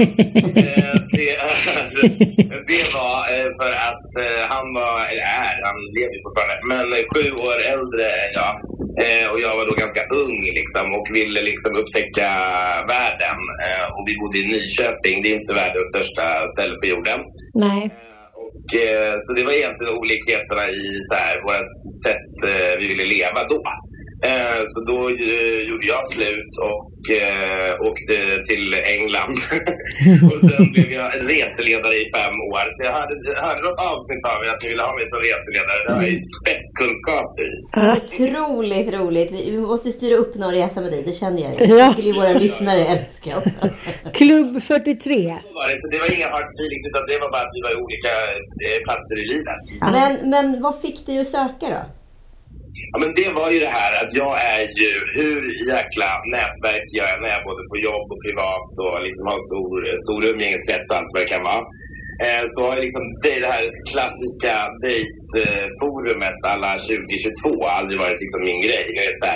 Men det var för att han lever fortfarande, men 7 år äldre än jag. Och jag var då ganska ung liksom, och ville liksom upptäcka världen. Och vi bodde i Nyköping, det är inte världens största ställe på jorden. Nej. Och så det var egentligen olikheterna i så här, våra sätt vi ville leva då. Så då gjorde jag slut och åkte till England. Och sen blev jag reseledare i 5 år. Så jag hade något avsnitt av mig att ni ville ha mig som reseledare. Det har ju spetskunskap i. Otroligt roligt. Vi måste styra upp någon resa med dig, det känner jag ju. Det skulle ju våra lyssnare älska också. Klubb 43. Så det var inga hard feelings, utan det var bara att vi var i olika platser i livet. Men vad fick dig att söka då? Ja, men det var ju det här att jag är ju, hur jäkla nätverk jag är när både på jobb och privat och liksom har stor umgängeskrets och allt vad det kan vara. Så har jag liksom det här klassiska dejtforumet alla 2022 aldrig varit liksom min grej. Jag vet så här,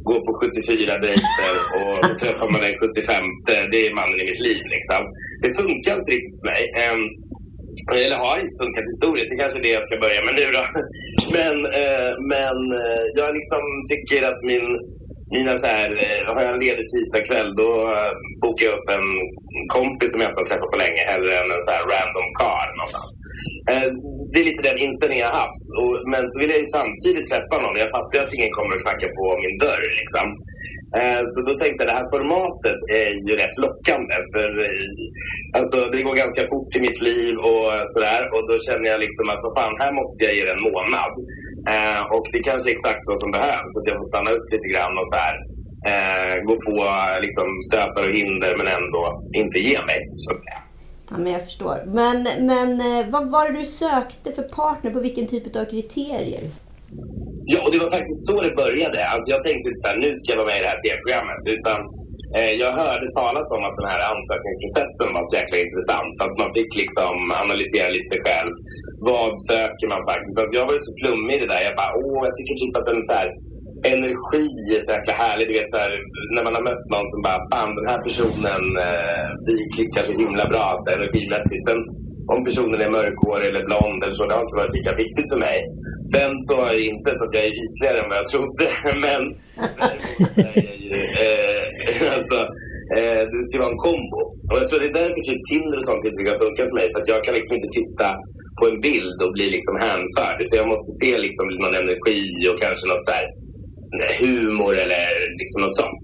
gå på 74 dejter och så träffar man den 75:e, det är mannen i mitt liv liksom. Det funkar inte riktigt för mig. Eller har inte funkat historiskt, det kanske är det jag ska börja med nu då. Men jag liksom tycker att mina så här, har jag en ledig tisdag kväll, då bokar jag upp en kompis som jag inte har träffat på länge, hellre än en så här random car någonstans. Det är lite den inställningen jag har haft. Men så vill jag ju samtidigt träffa någon. Jag fattar att ingen kommer att knacka på min dörr liksom. Så då tänkte jag, det här formatet är ju rätt lockande. För alltså, det går ganska fort i mitt liv och sådär. Och då känner jag liksom att fan, här måste jag ge det en månad. Och det kanske är exakt vad som behövs. Så att jag får stanna upp lite grann och så här. Gå på liksom stötar och hinder, men ändå inte ge mig. Så ja, men jag förstår. Men vad var det du sökte för partner? På vilken typ av kriterier? Ja, och det var faktiskt så det började. Alltså jag tänkte inte att nu ska jag vara med i det här TV-programmet. Utan jag hörde talas om att den här ansökningsprocessen var så jäkla intressant. Så att man fick liksom analysera lite själv. Vad söker man faktiskt? Alltså jag var ju så flummig i det där. Jag bara, jag tycker typ att den så här energi är så jäkla härlig. Du vet där, när man har mött någon som bara, fan den här personen, vi klickar så himla bra energimässigt. Men om personen är mörkhårig eller blond eller så, det har inte varit lika viktigt för mig. Sen så har jag insett att jag är ytligare än vad jag trodde. Men alltså, det ska vara en kombo. Och jag tror det är därför typ Tinder och sånt inte kan funka för mig. För att jag kan liksom inte titta på en bild och bli liksom hänförd. Så jag måste se liksom någon energi och kanske något så här humor eller liksom något sånt.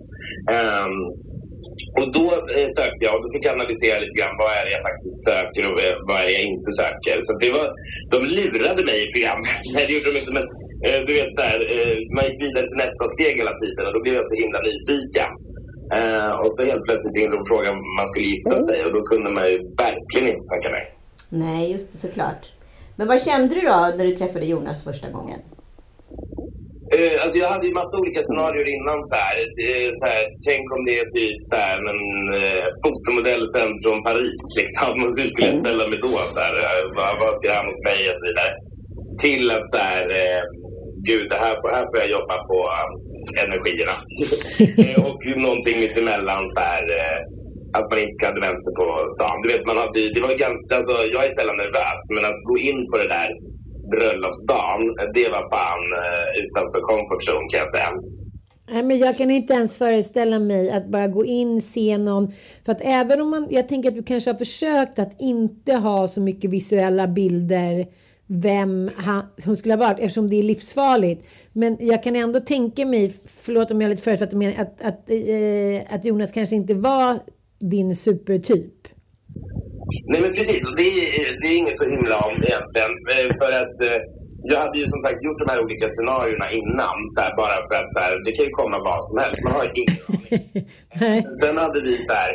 Och då sökte jag, och då fick jag analysera lite grann vad är det jag faktiskt söker och vad är det jag inte söker. Så det var, de lurade mig i programmet. Nej, det gjorde de inte, men du vet där, man gick vidare till nästa steg hela tiden och då blev jag så himla nyfiken. Och så helt plötsligt in och frågade om man skulle gifta sig och då kunde man ju verkligen inte tacka nej. Nej, just det, såklart. Men vad kände du då när du träffade Jonas första gången? Alltså jag hade ju massa olika scenarier innan så här, tänk om det är typ så här, en fotomodell sen från Paris liksom, och så skulle jag ställa mig då så här, vad ska jag ha hos mig och så vidare. Till att så här, gud, här får jag jobba på energierna. Och någonting mitt emellan så här, att man inte hade vänt sig på stan. Du vet, det var ganska, alltså jag är sällan nervös, men att gå in på det där bröllopsdagen, det var fan utanför comfort zone, kan jag säga. Nej, men jag kan inte ens föreställa mig att bara gå in, se någon. För att även om jag tänker att du kanske har försökt att inte ha så mycket visuella bilder vem hon skulle ha varit, eftersom det är livsfarligt. Men jag kan ändå tänka mig, förlåt om jag är lite förutfattad, att Jonas kanske inte var din supertyp. Nej, men precis, och det är inget så himla om egentligen. För att jag hade ju som sagt gjort de här olika scenarierna innan, så här, bara för att så här, det kan ju komma vad som helst, man har ju ingen aning. Sen hade vi så här,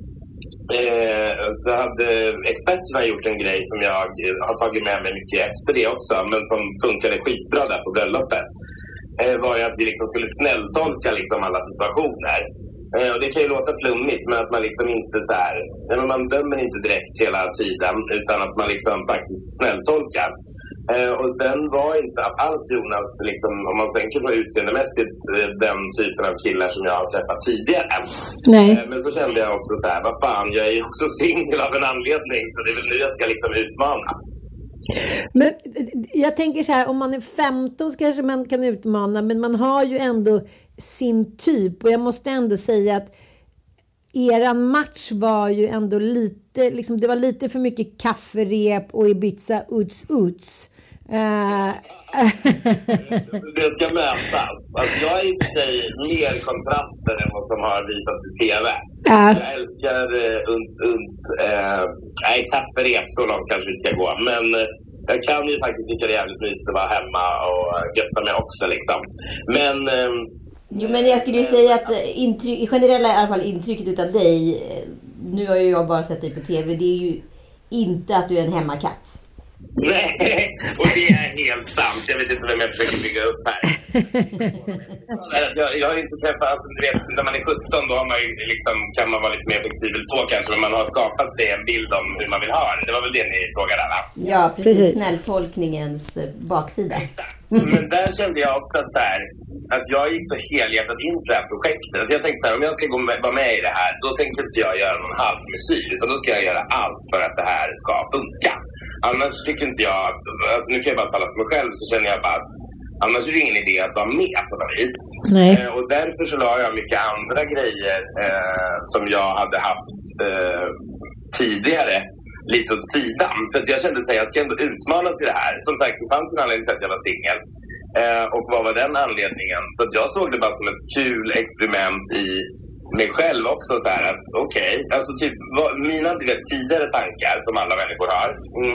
så hade experterna gjort en grej som jag har tagit med mig mycket efter det också, men som funkade skitbra där på bröllopet. Var ju att vi liksom skulle snälltolka liksom alla situationer. Och det kan ju låta flummigt, men att man liksom inte så här, man dömer inte direkt hela tiden, utan att man liksom faktiskt snälltolkar. Och sen var inte alls Jonas, liksom, om man tänker på utseendemässigt, den typen av killar som jag har träffat tidigare. Nej. Men så kände jag också så här, vad fan, jag är ju också singel av en anledning, så det är väl nu jag ska liksom utmana. Men jag tänker så här, om man är 15 så kanske man kan utmana, men man har ju ändå sin typ, och jag måste ändå säga att eran match var ju ändå lite, liksom, det var lite för mycket kafferep och Ibiza uts. Det ska mötas. Alltså, jag är i sig mer kontraster än vad som har visat i TV. Jag älskar nej, kafferep, så långt kanske vi ska gå, men jag kan ju faktiskt tycka det är jävligt mysigt att vara hemma och götta mig också liksom. Men jo, men jag skulle ju säga att generella i alla fall intrycket utav dig, nu har ju jag bara sett dig på TV, det är ju inte att du är en hemmakatt. Nej, och det är helt sant. Jag vet inte vem jag försöker bygga upp här. Jag har inte träffat, alltså du vet, när man är 17 då har man ju liksom, kan man vara lite mer flexibel så kanske, men man har skapat sig en bild om hur man vill ha det. Det var väl det ni frågade alla? Ja, precis. Snälltolkningens baksida. Men där kände jag också att jag gick så helhjärtat in för det här projektet. Alltså jag tänkte så här, om jag ska vara med i det här, då tänker inte jag göra någon halvmesyr, utan då ska jag göra allt för att det här ska funka. Annars tycker inte jag, alltså nu kan jag bara tala för mig själv, så känner jag bara att annars är det ingen idé att vara med på något vis. Och därför så la jag mycket andra grejer som jag hade haft tidigare lite åt sidan. För att jag kände att jag ska ändå utmanas i det här. Som sagt, det fanns en anledning till att jag var singel. Och vad var den anledningen? Så att jag såg det bara som ett kul experiment i mig själv också. Så här att okej, alltså typ mina tidigare tankar som alla människor har.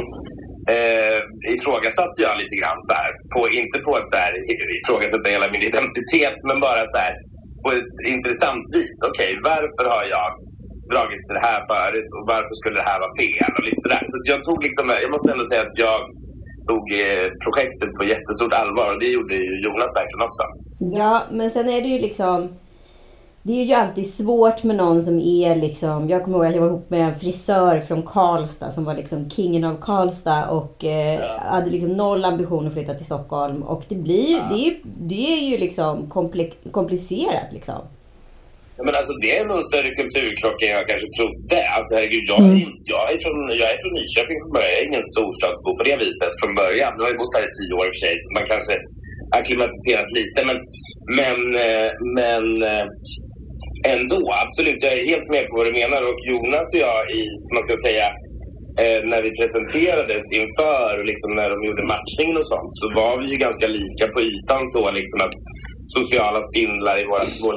Ifrågasatte jag lite grann så här. Inte på ett så här ifrågasätta hela min identitet, men bara så här på ett intressant vis. Okej, varför har jag dragit till det här förut och varför skulle det här vara fel och lite sådär. Så jag tog liksom, jag måste ändå säga att jag tog projektet på jättestort allvar, och det gjorde ju Jonas verkligen också. Ja, men sen är det ju liksom, det är ju alltid svårt med någon som är liksom, jag kommer ihåg att jag var ihop med en frisör från Karlstad som var liksom kingen av Karlstad och hade liksom noll ambition att flytta till Stockholm, och det blir ju, det är ju liksom komplicerat liksom. Ja, men alltså det är nog en större kulturkrock än jag kanske trodde. Alltså herregud, jag är från Nyköping från början. Jag är ingen storstadsbo på det viset från början. Jag har ju bott här i 10 år i och för sig, så man kanske akklimatiseras lite. Men ändå, absolut. Jag är helt med på vad du menar. Och Jonas och jag, man ska säga, när vi presenterades inför och liksom när de gjorde matchningen och sånt, så var vi ju ganska lika på ytan så liksom att sociala spindlar i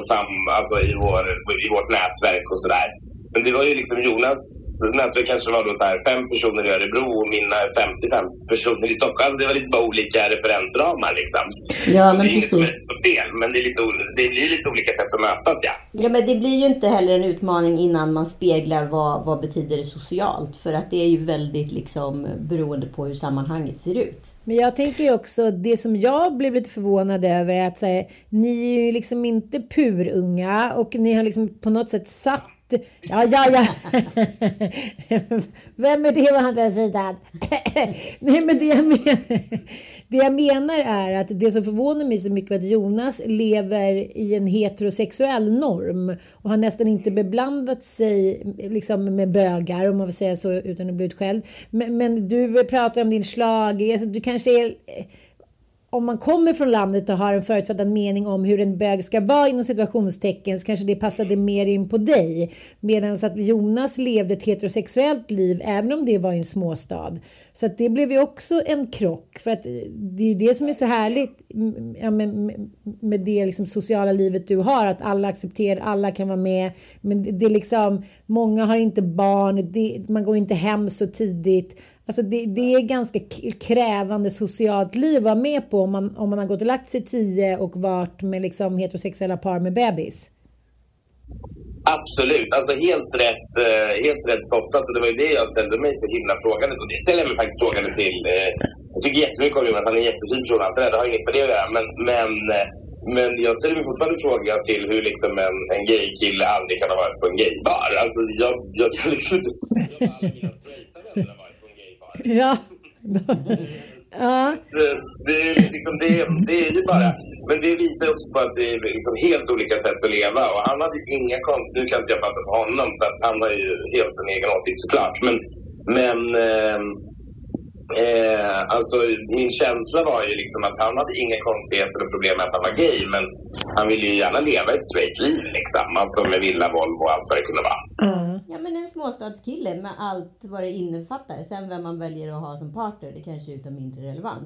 i vårt nätverk och sådär. Men det var ju liksom Jonas nätverk kanske var då så här 5 personer i Örebro och mina 55 personer i Stockholm. Det var lite bara olika referensramar liksom. Ja, men det är precis. Fel, men det blir lite olika sätt att mötas, ja. Ja, men det blir ju inte heller en utmaning innan man speglar vad betyder det socialt. För att det är ju väldigt liksom beroende på hur sammanhanget ser ut. Men jag tänker ju också, det som jag blev lite förvånad över är att så här, ni är ju liksom inte purunga och ni har liksom på något sätt satt. Ja. Vem är det på andra sidan? Nej, men det jag menar är att det som förvånar mig så mycket är att Jonas lever i en heterosexuell norm och har nästan inte beblandat sig liksom med bögar, om man vill säga så utan att bli utskälld. Men du pratar om din slag, alltså, du kanske är... Om man kommer från landet och har en förutfattad mening om hur en bög ska vara inom situationstecken, så kanske det passade mer in på dig. Medan att Jonas levde ett heterosexuellt liv även om det var i en småstad. Så att det blev ju också en krock. För att det är det som är så härligt med det liksom sociala livet du har. Att alla accepterar, alla kan vara med. Men det är liksom, många har inte barn, man går inte hem så tidigt. Alltså det är ganska krävande socialt liv att vara med på om man har gått och lagt sig 10 och varit med liksom heterosexuella par med bebis. Absolut, alltså helt rätt kopplat, och det var ju det jag ställde mig så himla frågande, och det ställer jag mig faktiskt frågande till. Jag tycker jättemycket om Jonas, han är en jättefin person, det har inget med det att göra, men jag ställer mig fortfarande fråga till hur liksom en gay-kille aldrig kan ha varit på en gaybar. Alltså jag kan liksom inte... Ja. Ja. Det är ju bara, men det visar också på att det är liksom helt olika sätt att leva, och han hade inga nu kan inte jag prata på honom för att han har ju helt en egen åsikt såklart, men alltså min känsla var ju liksom att han hade inga konstigheter och problem med att han var gay, men han ville ju gärna leva ett straight liv liksom, alltså med villa, Volvo och allt vad det kunde vara. Ja, men en småstadskille med allt vad det innefattar. Sen vem man väljer att ha som partner, det kanske är utan mindre relevans.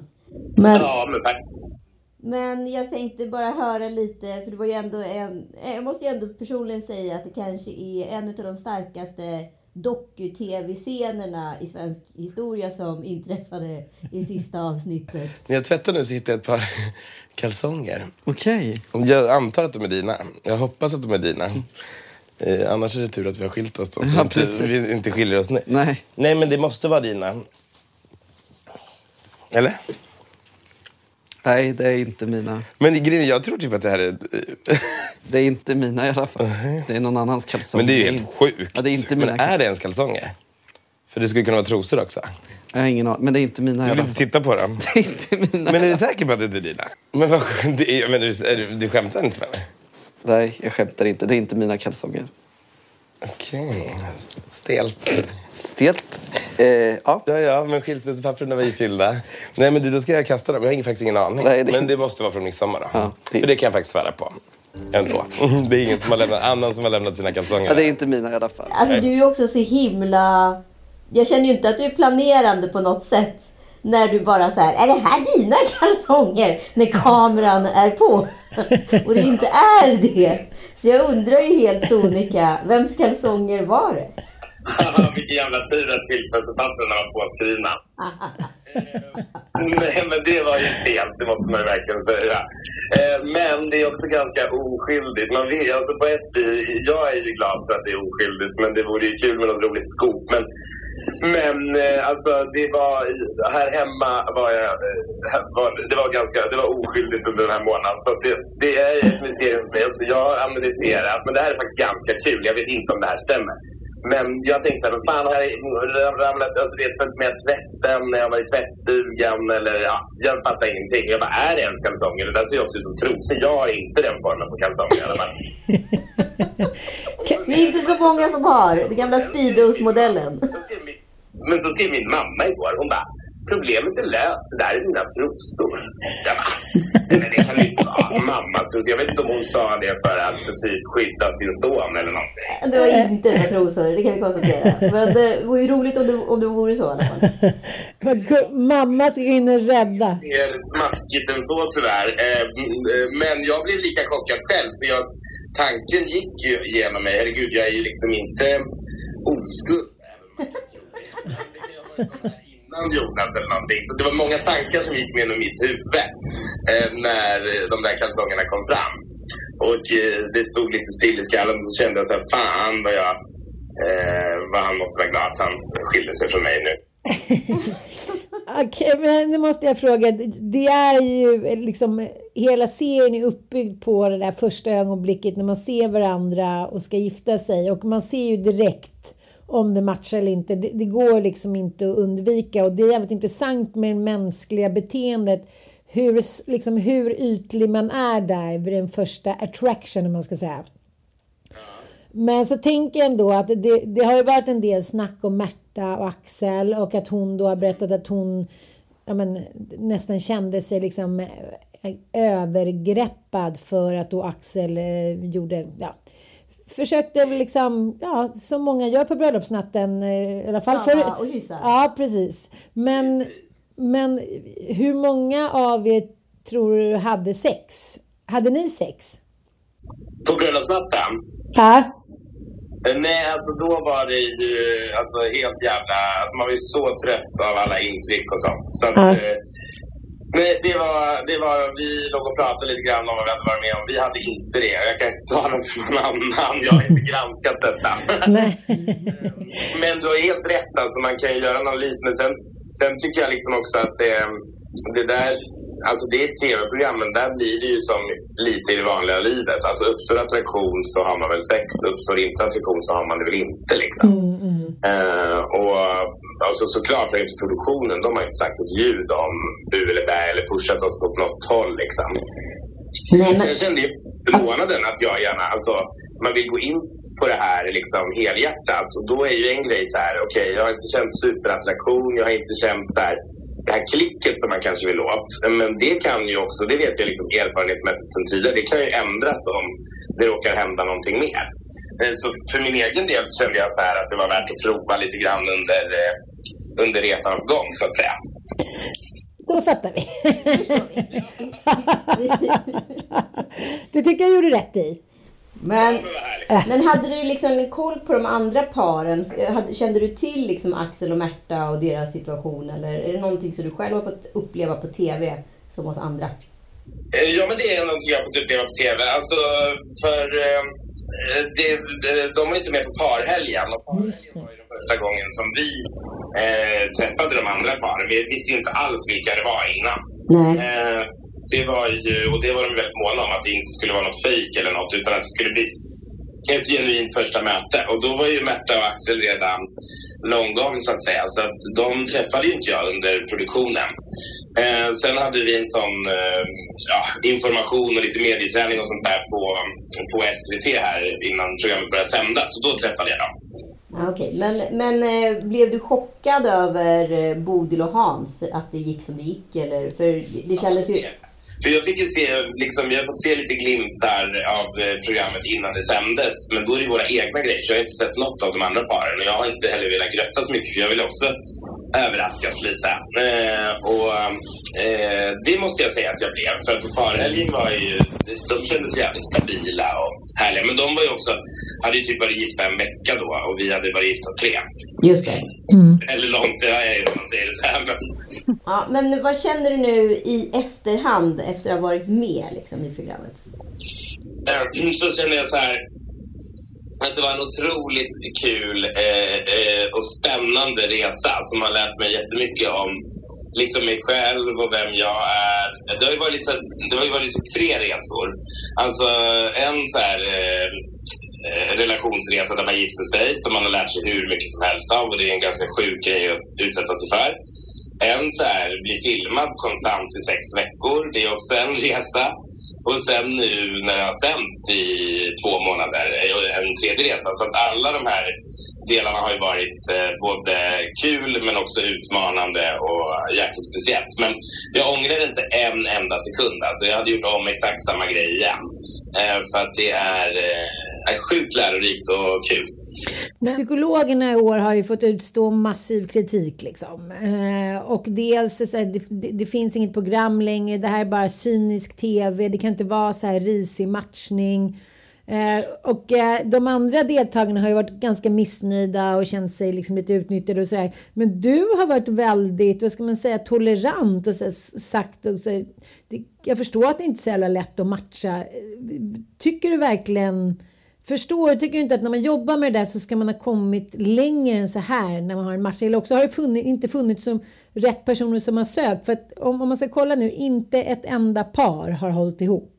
Men jag tänkte bara höra lite, för det var ju ändå jag måste ju ändå personligen säga att det kanske är en av de starkaste doku-tv-scenerna i svensk historia som inträffade i sista avsnittet. När jag tvättar nu så hittar jag ett par kalsonger. Okej. Jag antar att de är dina. Jag hoppas att de är dina. Annars är det tur att vi har skilt oss då, så vi inte skiljer oss. Nej, men det måste vara dina. Eller? Nej, det är inte mina. Men grejen, jag tror typ att det här är... Det är inte mina i alla fall. Det är någon annans kalsonger. Men det är ju helt sjukt. Ja, det är inte mina. Men är det ens kalsonger? För det skulle kunna vara trosor också. Jag har ingen aning, men det är inte mina i alla fall. Jag vill inte titta på dem. Det är inte mina. Men är du säker på att det inte är dina? Men vad, du skämtar inte med mig? Nej, jag skämtar inte. Det är inte mina kalsonger. Okej. Stelt. Stelt? Ja. Ja, men skilsmässopapperna var ifyllda. Nej, men då ska jag kasta dem. Jag har faktiskt ingen aning. Nej, Men det måste vara från midsommar då. Ja, För det kan jag faktiskt svära på. Ändå. Det är ingen som har annan som har lämnat sina kalsonger. Ja, det är inte mina i alla fall. Alltså du är ju också så himla... Jag känner ju inte att du är planerande på något sätt. När du bara så här, är det här dina kalsonger? När kameran är på. Och det inte är det. Så jag undrar ju helt sonika, vems kalsonger var det? Vilken jävla tid att skilsmässopapperna var påskrivna. Nej, men det var ju fel, det måste man ju verkligen säga. Men det är också ganska oskyldigt. Man vet, alltså på ett, jag är ju glad för att det är oskyldigt, men det vore ju kul med något roligt skop. Men alltså det var här hemma var jag det var oskyldigt under den här månaden. Så det är ett mysterium för mig också. Jag har analyserat, men det här är faktiskt ganska kul. Jag vet inte om det här stämmer. Men jag tänkte att fan har jag ramlat, alltså det är följt med tvätten när jag var i tvättstugan eller ja, jag fattar ingenting. Jag bara, är det en kalsonger? Det där ser ju också ut som trosor. Jag har inte den formen på kalsonger i alla fall. Det är inte så många som har den gamla Speedos-modellen. Men så skrev min mamma igår, hon bara, problemet är löst, det där är mina trosor. Jag bara, men det kan ju inte vara mamma. Jag vet inte om hon sa det för att typ skydda sin son eller någonting. Det var inte med trosor, det kan vi konstatera. Men det var ju roligt om det vore så i alla fall. Mamma ska in och rädda. Mer maskigt än så tyvärr. Men jag blev lika chockad själv. För tanken gick ju igenom mig. Herregud, jag är ju liksom inte oskuld. Innan Jonas eller någonting. Så det var många tankar som gick med i mitt huvud när de där kalsongerna kom fram. Och det stod lite still i skallen, så kände jag så här, fan vad han måste vara glad att han skiljer sig från mig nu. Okej, men nu måste jag fråga, det är ju liksom, hela serien är uppbyggd på det där första ögonblicket när man ser varandra och ska gifta sig, och man ser ju direkt om det matchar eller inte. Det går liksom inte att undvika, och det är jävligt intressant med det mänskliga beteendet, hur ytlig man är där vid den första attraction, om man ska säga. Men så tänker jag ändå att det har ju varit en del snack om Märta och Axel, och att hon då har berättat att hon nästan kände sig liksom övergreppad för att då Axel försökte liksom, som många gör på bröllopsnatten i alla fall. Och kyssa. Ja, precis. Men hur många av er tror du hade sex? Hade ni sex? På bröllopsnatten? Ja. Nej, alltså då var det ju alltså helt jävla... Alltså man var ju så trött av alla intryck och sånt. Så att, nej, det var... Vi låg och pratade lite grann om vad vi hade varit med om. Vi hade inte det. Jag kan inte ta någon från någon annan. Jag har inte granskat detta. Men du har helt rätt. Alltså man kan ju göra en analys. Men sen tycker jag liksom också att det där... Alltså det är ett tv-program, men där blir det ju som lite i det vanliga livet. Alltså uppstår attraktion så har man väl sex, uppstår inte attraktion så har man det väl inte liksom. Och alltså, såklart har inte produktionen, de har inte sagt ett ljud om bu eller bä eller pushat oss åt något håll liksom. Jag kände ju månaden att jag gärna, alltså man vill gå in på det här liksom helhjärtat, och då är ju en grej så här, okej, jag har inte känt superattraktion, jag har inte känt där det här klicket som man kanske vill åt. Men det kan ju också, det vet jag liksom erfarenhetsmässigt sen tidigare, det kan ju ändras om det råkar hända någonting mer. Så för min egen del så kände jag så här att det var värt att prova lite grann under resans gång, så att säga. Då fattar vi. Det tycker jag gjorde rätt i. Men hade du liksom koll på de andra paren? Kände du till liksom Axel och Märta och deras situation? Eller är det någonting som du själv har fått uppleva på tv som hos andra? Ja, men det är någonting jag har fått uppleva på tv. Alltså, för de var inte med på parhelgen. Och parhelgen var ju den första gången som vi träffade de andra paren. Vi visste ju inte alls vilka det var innan. Det var ju, och det var de väldigt måna om, att det inte skulle vara något fejk eller något, utan att det skulle bli ett genuint första möte. Och då var ju Märta och Axel redan long gone så att säga. Så att de träffade ju inte jag under produktionen. Sen hade vi en sån information och lite medieträning och sånt där på SVT här innan programmet började sändas. Så då träffade jag dem. Okej, men blev du chockad över Bodil och Hans, att det gick som det gick? Eller? För det kändes ju... För jag fick ju se, liksom, jag har fått se lite glimtar av programmet innan det sändes. Men då är det våra egna grejer. Så jag har inte sett något av de andra paren. Och jag har inte heller velat grötta så mycket. För jag vill också överraskas lite. Det måste jag säga att jag blev. För att parhelgen var ju... De kändes jävligt stabila och härliga. Men de var ju också... Hade ju typ varit gifta en vecka då. Och vi hade varit gifta 3. Just det. Eller långt, det är ju som man säger det så här. Ja, men vad känner du nu i efterhand efter att ha varit med liksom, i programmet? Så känner jag så här att det var en otroligt kul och spännande resa som har lärt mig jättemycket om liksom mig själv och vem jag är. Det har ju varit 3 resor. Alltså en så här relationsresa där man gifter sig som man har lärt sig hur mycket som helst av, och det är en ganska sjuk grej att utsätta sig för. En så här blir filmad konstant i 6 veckor. Det är också en resa. Och sen nu när jag har sänts i 2 månader en 3:e resa. Så att alla de här delarna har ju varit både kul men också utmanande och jäkligt speciellt. Men jag ångrar inte en enda sekund. Alltså jag hade gjort om exakt samma grej igen. För att det är sjukt lärorikt och kul. Psykologerna i år har ju fått utstå massiv kritik liksom. Och dels så här, det finns inget program längre, det här är bara cynisk tv, det kan inte vara så här risig matchning. Och de andra deltagarna har ju varit ganska missnöjda och känt sig liksom lite utnyttjade och sådär. Men du har varit väldigt, vad ska man säga, tolerant och så sagt och så, jag förstår att det inte är så jävla lätt att matcha. Tycker du verkligen... Tycker du inte att när man jobbar med det där så ska man ha kommit längre än så här när man har en match? Eller också har det inte funnits som rätt personer som har sökt. För att om man ska kolla nu, inte ett enda par har hållit ihop.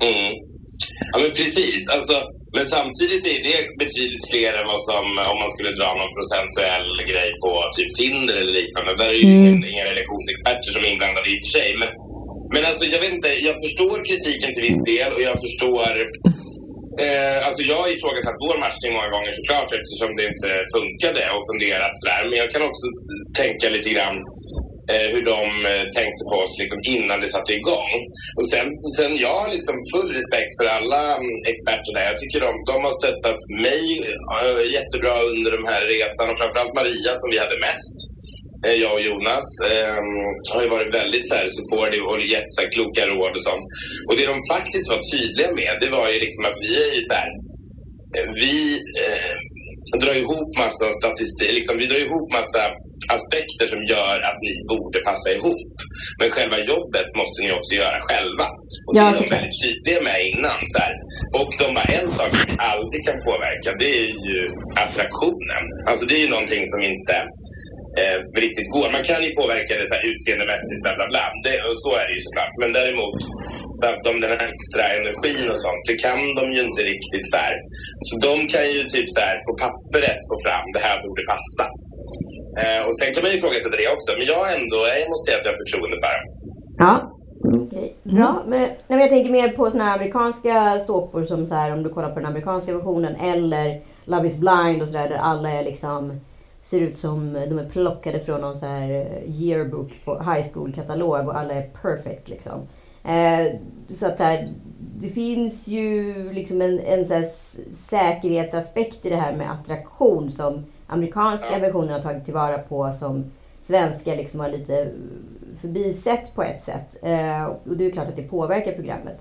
Ja men precis, alltså, men samtidigt är det betydligt fler än vad som, om man skulle dra någon procentuell grej på typ Tinder eller liknande. Där är ju inga relationsexperter som är inblandade i och för sig. Men alltså jag vet inte, jag förstår kritiken till viss del och jag förstår... Alltså jag har ifrågasatt vår matchning många gånger såklart eftersom det inte funkade och funderat sådär. Men jag kan också tänka lite grann hur de tänkte på oss liksom innan det satte igång. Och sen jag har liksom full respekt för alla experter där. Jag tycker de har stöttat mig jättebra under de här resan och framförallt Maria som vi hade mest. Jag och Jonas har ju varit väldigt så här supportive och gett så här kloka råd och sånt. Och det de faktiskt var tydliga med, det var ju liksom att vi är ju så här, vi drar ihop massa statistik, liksom, vi drar ihop massa aspekter som gör att ni borde passa ihop. Men själva jobbet måste ni också göra själva. Och det är de väldigt tydliga med innan. Så här. Och de bara, en sak som vi aldrig kan påverka, det är ju attraktionen. Alltså det är ju någonting som inte riktigt går. Man kan ju påverka det så här utseendemässigt bla bla bla. Och så är det ju såklart. Men däremot så att den här extra energin och sånt, det kan de ju inte riktigt så här. Så de kan ju typ så här på pappret få fram det här borde passa. Och sen kan man ju ifrågasätta det också. Men jag måste säga att jag har förtroende för det. Ja, okej. Bra. Men jag tänker mer på såna här amerikanska såpor som så här, om du kollar på den amerikanska versionen eller Love is blind och sådär, där alla är liksom ser ut som de är plockade från någon så här yearbook på high school-katalog och alla är perfect liksom. Så att så här, det finns ju liksom en så här säkerhetsaspekt i det här med attraktion som amerikanska versioner har tagit tillvara på, som svenska liksom har lite förbisett på ett sätt. Och det är klart att det påverkar programmet.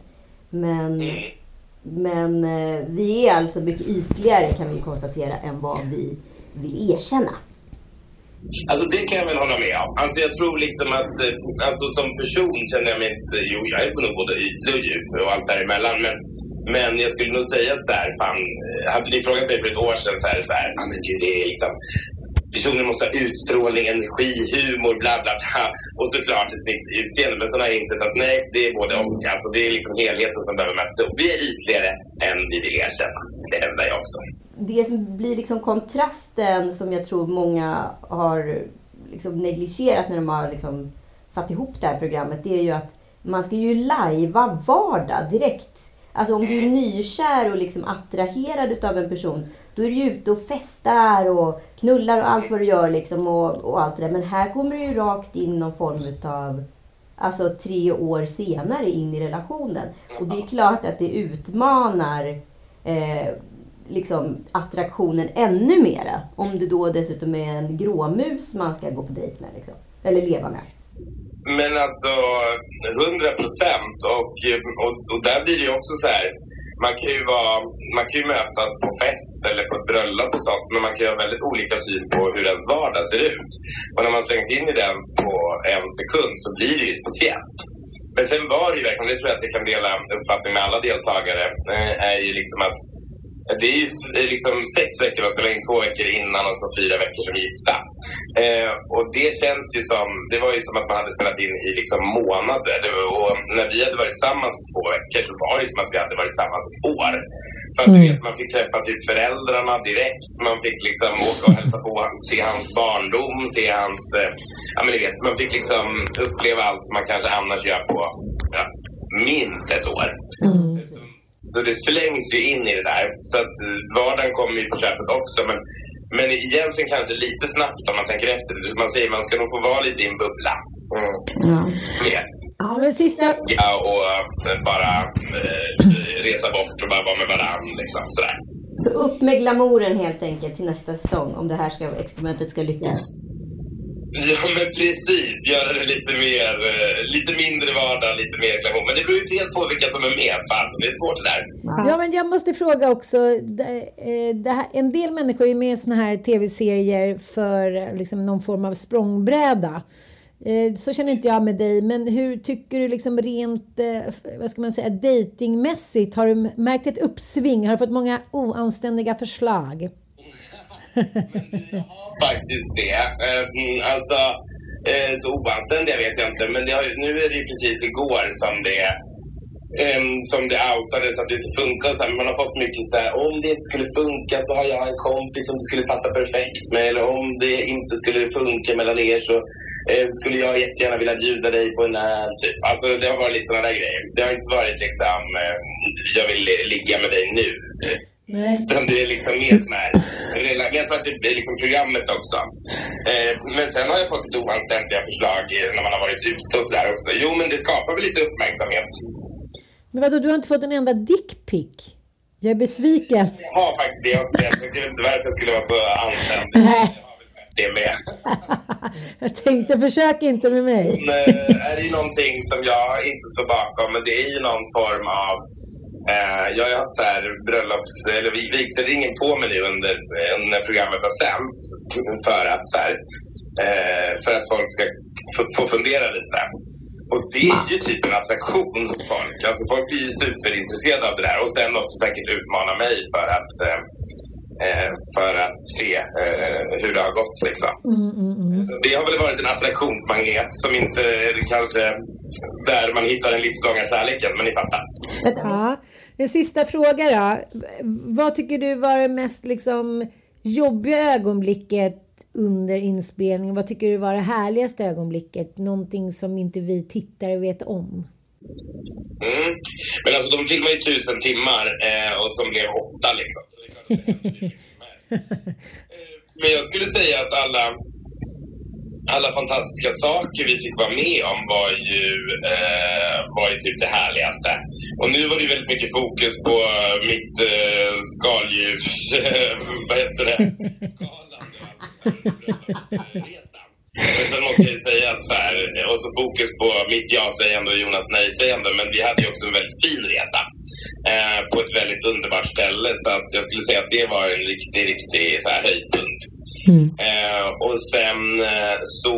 Men vi är alltså mycket ytligare, kan vi konstatera, än vad vi vill erkänna. Alltså det kan jag väl hålla med om. Alltså jag tror liksom att alltså som person känner jag mig inte... Jo, jag är nog både ytlig och djup och allt däremellan. Men jag skulle nog säga att där, fan... Hade ni frågat mig för ett år sedan så här, men gud, det är liksom... personen måste ha utstrålning, energi, humor, bla bla bla. Och såklart ett snyggt utseende. Men så har jag insett att nej, det är både och. Alltså det är liksom helheten som behöver mötas upp. Vi är ytligare än vi vill erkänna. Det hävdar jag också. Det som blir liksom kontrasten som jag tror många har liksom negligerat när de har liksom satt ihop det här programmet, det är ju att man ska ju lajva vardag direkt. Alltså om du är nykär och liksom attraherad utav en person, då är du ute och festar och knullar och allt vad du gör liksom och allt det där. Men här kommer du ju rakt in någon form utav, alltså 3 år senare in i relationen. Och det är klart att det utmanar liksom attraktionen ännu mera. Om det då dessutom är en gråmus man ska gå på dejt med liksom. Eller leva med. Men alltså 100% och där blir det ju också så här. Man kan ju mötas på fest eller på ett bröllop och sånt, men man kan ju ha väldigt olika syn på hur ens vardag ser ut. Och när man slängs in i den på en sekund så blir det ju speciellt. Men sen var det ju verkligen, det tror jag att jag kan dela uppfattning med alla deltagare, är ju liksom att det är ju liksom 6 veckor att spela in, 2 veckor innan och så 4 veckor som gifta. Och det känns ju som, det var ju som att man hade spelat in i liksom månader. Och när vi hade varit tillsammans i 2 veckor så var det som att vi hade varit tillsammans ett år. För att du vet, man fick träffa typ föräldrarna direkt. Man fick liksom åka och hälsa på, se hans barndom, se hans, ja men ni vet, man fick liksom uppleva allt som man kanske annars gör på minst ett år. Så det slängs ju in i det där. Så att vardagen kommer ju på köpet också. Men egentligen kanske lite snabbt om man tänker efter. Man säger man ska nog få vara lite i en bubbla. Ja, men sista... Ja, och bara resa bort och bara vara med varandra. Liksom, sådär. Så upp med glamouren helt enkelt till nästa säsong. Om det här experimentet ska lyckas. Ja, men precis. Göra det lite mindre vardag, lite mer glamour. Men det beror ju helt på vilka som är med. Det är svårt det där. Ja, men jag måste fråga också. En del människor är med i såna här tv-serier för liksom någon form av språngbräda. Så känner inte jag med dig. Men hur tycker du liksom rent, vad ska man säga, datingmässigt? Har du märkt ett uppsving? Har du fått många oanständiga förslag? Faktiskt det. Alltså, så oanständiga vet jag inte. Men nu är det ju precis igår som det outades att det inte funkar. Så här, man har fått mycket så här, om det inte skulle funka så har jag en kompis som det skulle passa perfekt med. Eller om det inte skulle funka mellan er så skulle jag jättegärna vilja bjuda dig på en öl typ. Alltså det har varit lite sådana där grejer. Det har inte varit liksom, jag vill ligga med dig nu. Nej. Det är liksom mer sån här, jag tror att det blir liksom programmet också. Men sen har jag fått oanständiga förslag när man har varit ute och sådär också. Jo, men det skapar väl lite uppmärksamhet. Men vadå, du har inte fått en enda dickpic? Jag är besviken. Ja, faktiskt det också. Jag tycker inte varför jag skulle vara så anständig. Det är med. Jag tänkte, försök inte med mig. Men är det ju någonting som jag inte står bakom, men det är ju någon form av jag har haft så här eller vigselringen på mig nu under programmet har sänts för att folk ska få fundera lite. Och det är ju typ en attraktion hos folk. Alltså folk blir ju superintresserade av det där. Och sen också säkert utmana mig för att se hur det har gått liksom. Det har väl varit en attraktionsmagnet som inte kanske där man hittar den livslånga kärleken, men ni fattar. Ja, en sista fråga då. Vad tycker du var det mest liksom jobbiga ögonblicket under inspelningen? Vad tycker du var det härligaste ögonblicket? Någonting som inte vi tittare vet om? Men alltså de filmar ju 1000 timmar och som blev 8 liksom. Men jag skulle säga att alla fantastiska saker vi fick vara med om var ju typ det härligaste. Och nu var det väldigt mycket fokus på mitt skaldjur, vad heter det? Men sen måste jag säga att så här, och så fokus på mitt ja-sägande och Jonas nej-sägande, men vi hade ju också en väldigt fin resa på ett väldigt underbart ställe, så att jag skulle säga att det var en riktig så här höjdpunkt. Och sen så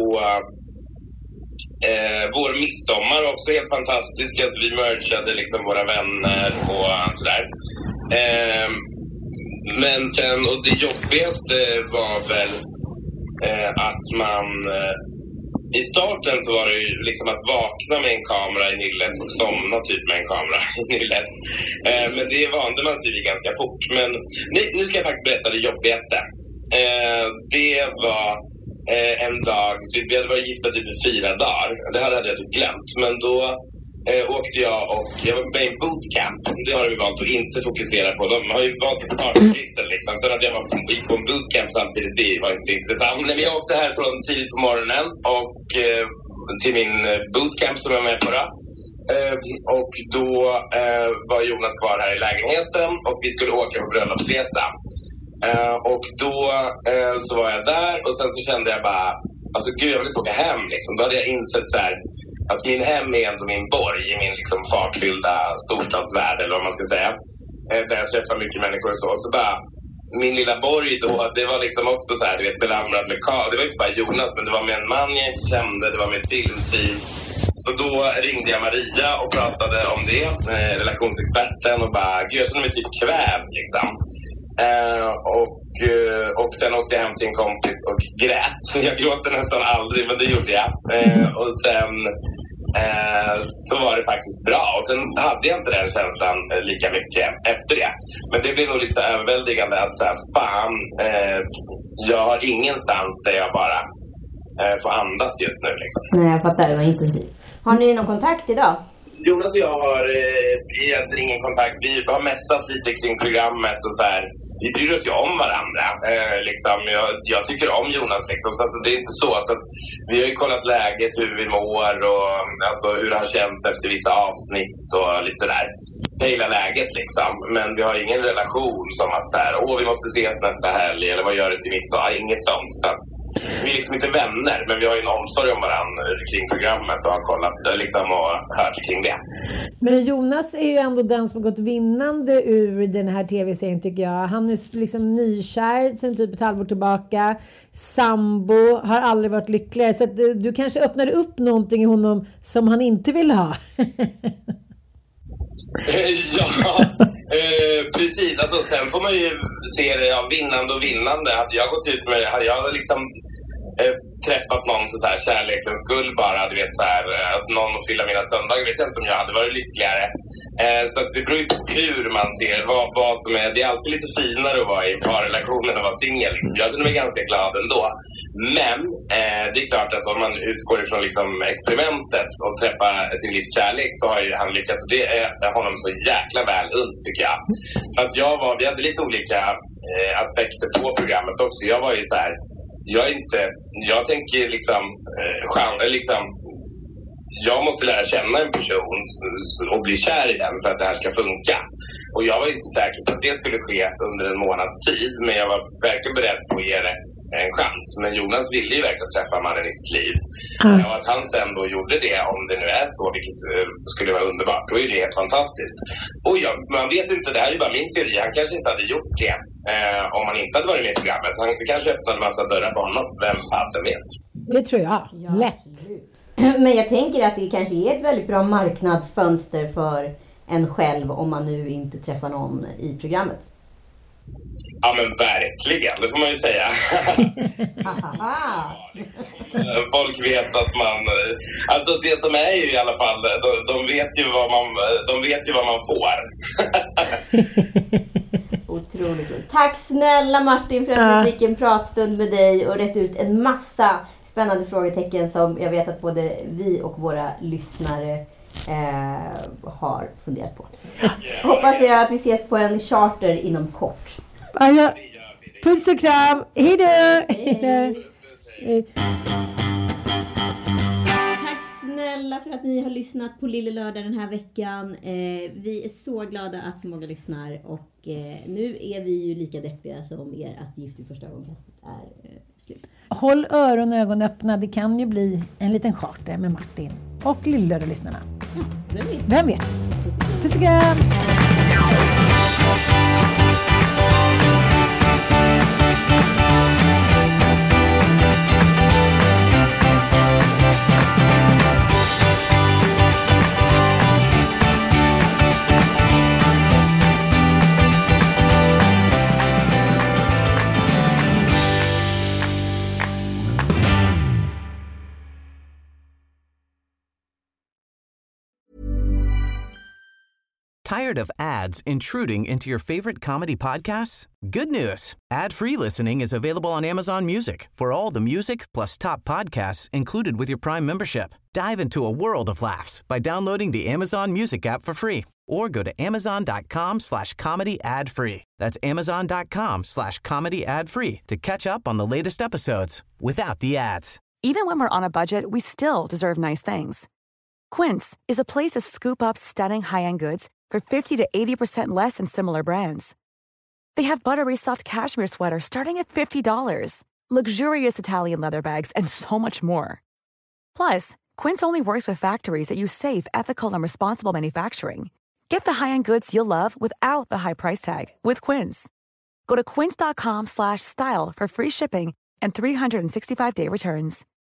vår midsommar också helt fantastisk. Alltså vi merchade liksom våra vänner och sådär. Men sen, och det jobbigaste var väl att man... I starten så var det ju liksom att vakna med en kamera i nyllet och somna typ med en kamera i nyllet. Men det vande man sig vid ganska fort. Men nu ska jag faktiskt berätta det jobbigaste. Det var en dag, så vi hade varit gifta typ i 4 dagar. Det hade jag typ glömt. Men då åkte jag var med i en bootcamp. Det har vi valt att inte fokusera på. De har ju valt att partylistan liksom. Så att jag gick på en bootcamp samtidigt, det var inte intressant. Men jag åkte härifrån tidigt på morgonen och till min bootcamp som jag var med på då. Och då var Jonas kvar här i lägenheten och vi skulle åka på bröllopsresa. Och då så var jag där och sen så kände jag bara, alltså gud jag vill inte åka hem liksom. Då hade jag insett så här att min hem är ändå min borg i min liksom fartfyllda storstadsvärld eller vad man ska säga. Där jag träffar mycket människor och så bara, min lilla borg då, det var liksom också så här, du vet, belamrad med det var inte bara Jonas, men det var med en man jag inte kände, det var med filmteam. Så då ringde jag Maria och pratade om det, relationsexperten, och bara, gud jag kände mig typ kväv liksom. Och sen åkte jag hem till en kompis och grät. Jag gråter nästan aldrig, men det gjorde jag. Och sen så var det faktiskt bra. Och sen hade jag inte den känslan lika mycket efter det. Men det blev nog lite överväldigande att säga, fan, jag har ingenstans där jag bara får andas just nu liksom. Nej, jag fattar, det var intensivt. Har ni någon kontakt idag? Jonas och jag har egentligen ingen kontakt. Vi har messat lite kring programmet och så här. Vi bryr oss ju om varandra. Liksom. Jag tycker om Jonas liksom. Så alltså, det är inte så. Så att vi har ju kollat läget, hur vi mår och alltså, hur det har känts efter vissa avsnitt och lite sådär. Hela läget liksom. Men vi har ingen relation som att så här, vi måste ses nästa helg eller vad gör du till midsommar? Inget sånt. Så vi är liksom inte vänner, men vi har ju en omsorg om varandra kring programmet och har kollat liksom och hört kring det. Men Jonas är ju ändå den som har gått vinnande ur den här tv-serien tycker jag. Han är liksom nykär sen typ ett halvår tillbaka. Sambo, har aldrig varit lyckligare. Så att du kanske öppnade upp någonting i honom som han inte vill ha. Ja, precis. Alltså, sen får man ju se det av vinnande och vinnande. Att jag gått ut med, jag hade liksom träffat någon så här kärlekens skull bara, du vet så här, att någon fylla mina söndagar, vet jag inte om jag hade varit lyckligare. Så att det beror ju på hur man ser vad som är. Det är alltid lite finare att vara i en parrelation än att vara singel. Jag känner mig ganska glad ändå. Men det är klart att om man utgår ifrån liksom experimentet och träffar sin livskärlek så har ju han lyckats. Det är honom så jäkla väl und tycker jag. För att vi hade lite olika aspekter på programmet också. Jag var ju så här, jag tänker liksom, jag måste lära känna en person och bli kär i den för att det här ska funka. Och jag var inte säker på att det skulle ske under en månads tid, men jag var verkligen beredd på att ge det en chans. Men Jonas ville ju verkligen träffa mannen i sitt liv. Och att han sen då gjorde det, om det nu är så, vilket skulle vara underbart, då är det helt fantastiskt. Och man vet inte, det här är ju bara min teori, han kanske inte hade gjort det om han inte hade varit med i programmet. Han kanske öppnade massa dörrar för honom, vem fasen vet. Det tror jag, lätt. Men jag tänker att det kanske är ett väldigt bra marknadsfönster för en själv om man nu inte träffar någon i programmet. Ja men verkligen, det får man ju säga. Folk vet att man, alltså det som är ju i alla fall, de vet ju vad man får. Otroligt. Tack snälla Martin för att vi fick en pratstund med dig och rätt ut en massa spännande frågetecken som jag vet att både vi och våra lyssnare har funderat på. Hoppas jag att vi ses på en charter inom kort. Ja. Puss och kram. Hej då. Tack snälla för att ni har lyssnat på Lille Lördag den här veckan. Vi är så glada att så många lyssnar och nu är vi ju lika deppiga som er att Gift vid första ögonkastet är slut. Håll öron och ögon öppna. Det kan ju bli en liten charter med Martin och Lille Lördag-lyssnarna. Vem vet? Puss och kram. Tired of ads intruding into your favorite comedy podcasts? Good news. Ad-free listening is available on Amazon Music for all the music plus top podcasts included with your Prime membership. Dive into a world of laughs by downloading the Amazon Music app for free or go to amazon.com/comedy ad-free. That's amazon.com/comedy ad-free to catch up on the latest episodes without the ads. Even when we're on a budget, we still deserve nice things. Quince is a place to scoop up stunning high-end goods for 50 to 80% less than similar brands. They have buttery soft cashmere sweaters starting at $50, luxurious Italian leather bags, and so much more. Plus, Quince only works with factories that use safe, ethical, and responsible manufacturing. Get the high-end goods you'll love without the high price tag with Quince. Go to quince.com/style for free shipping and 365-day returns.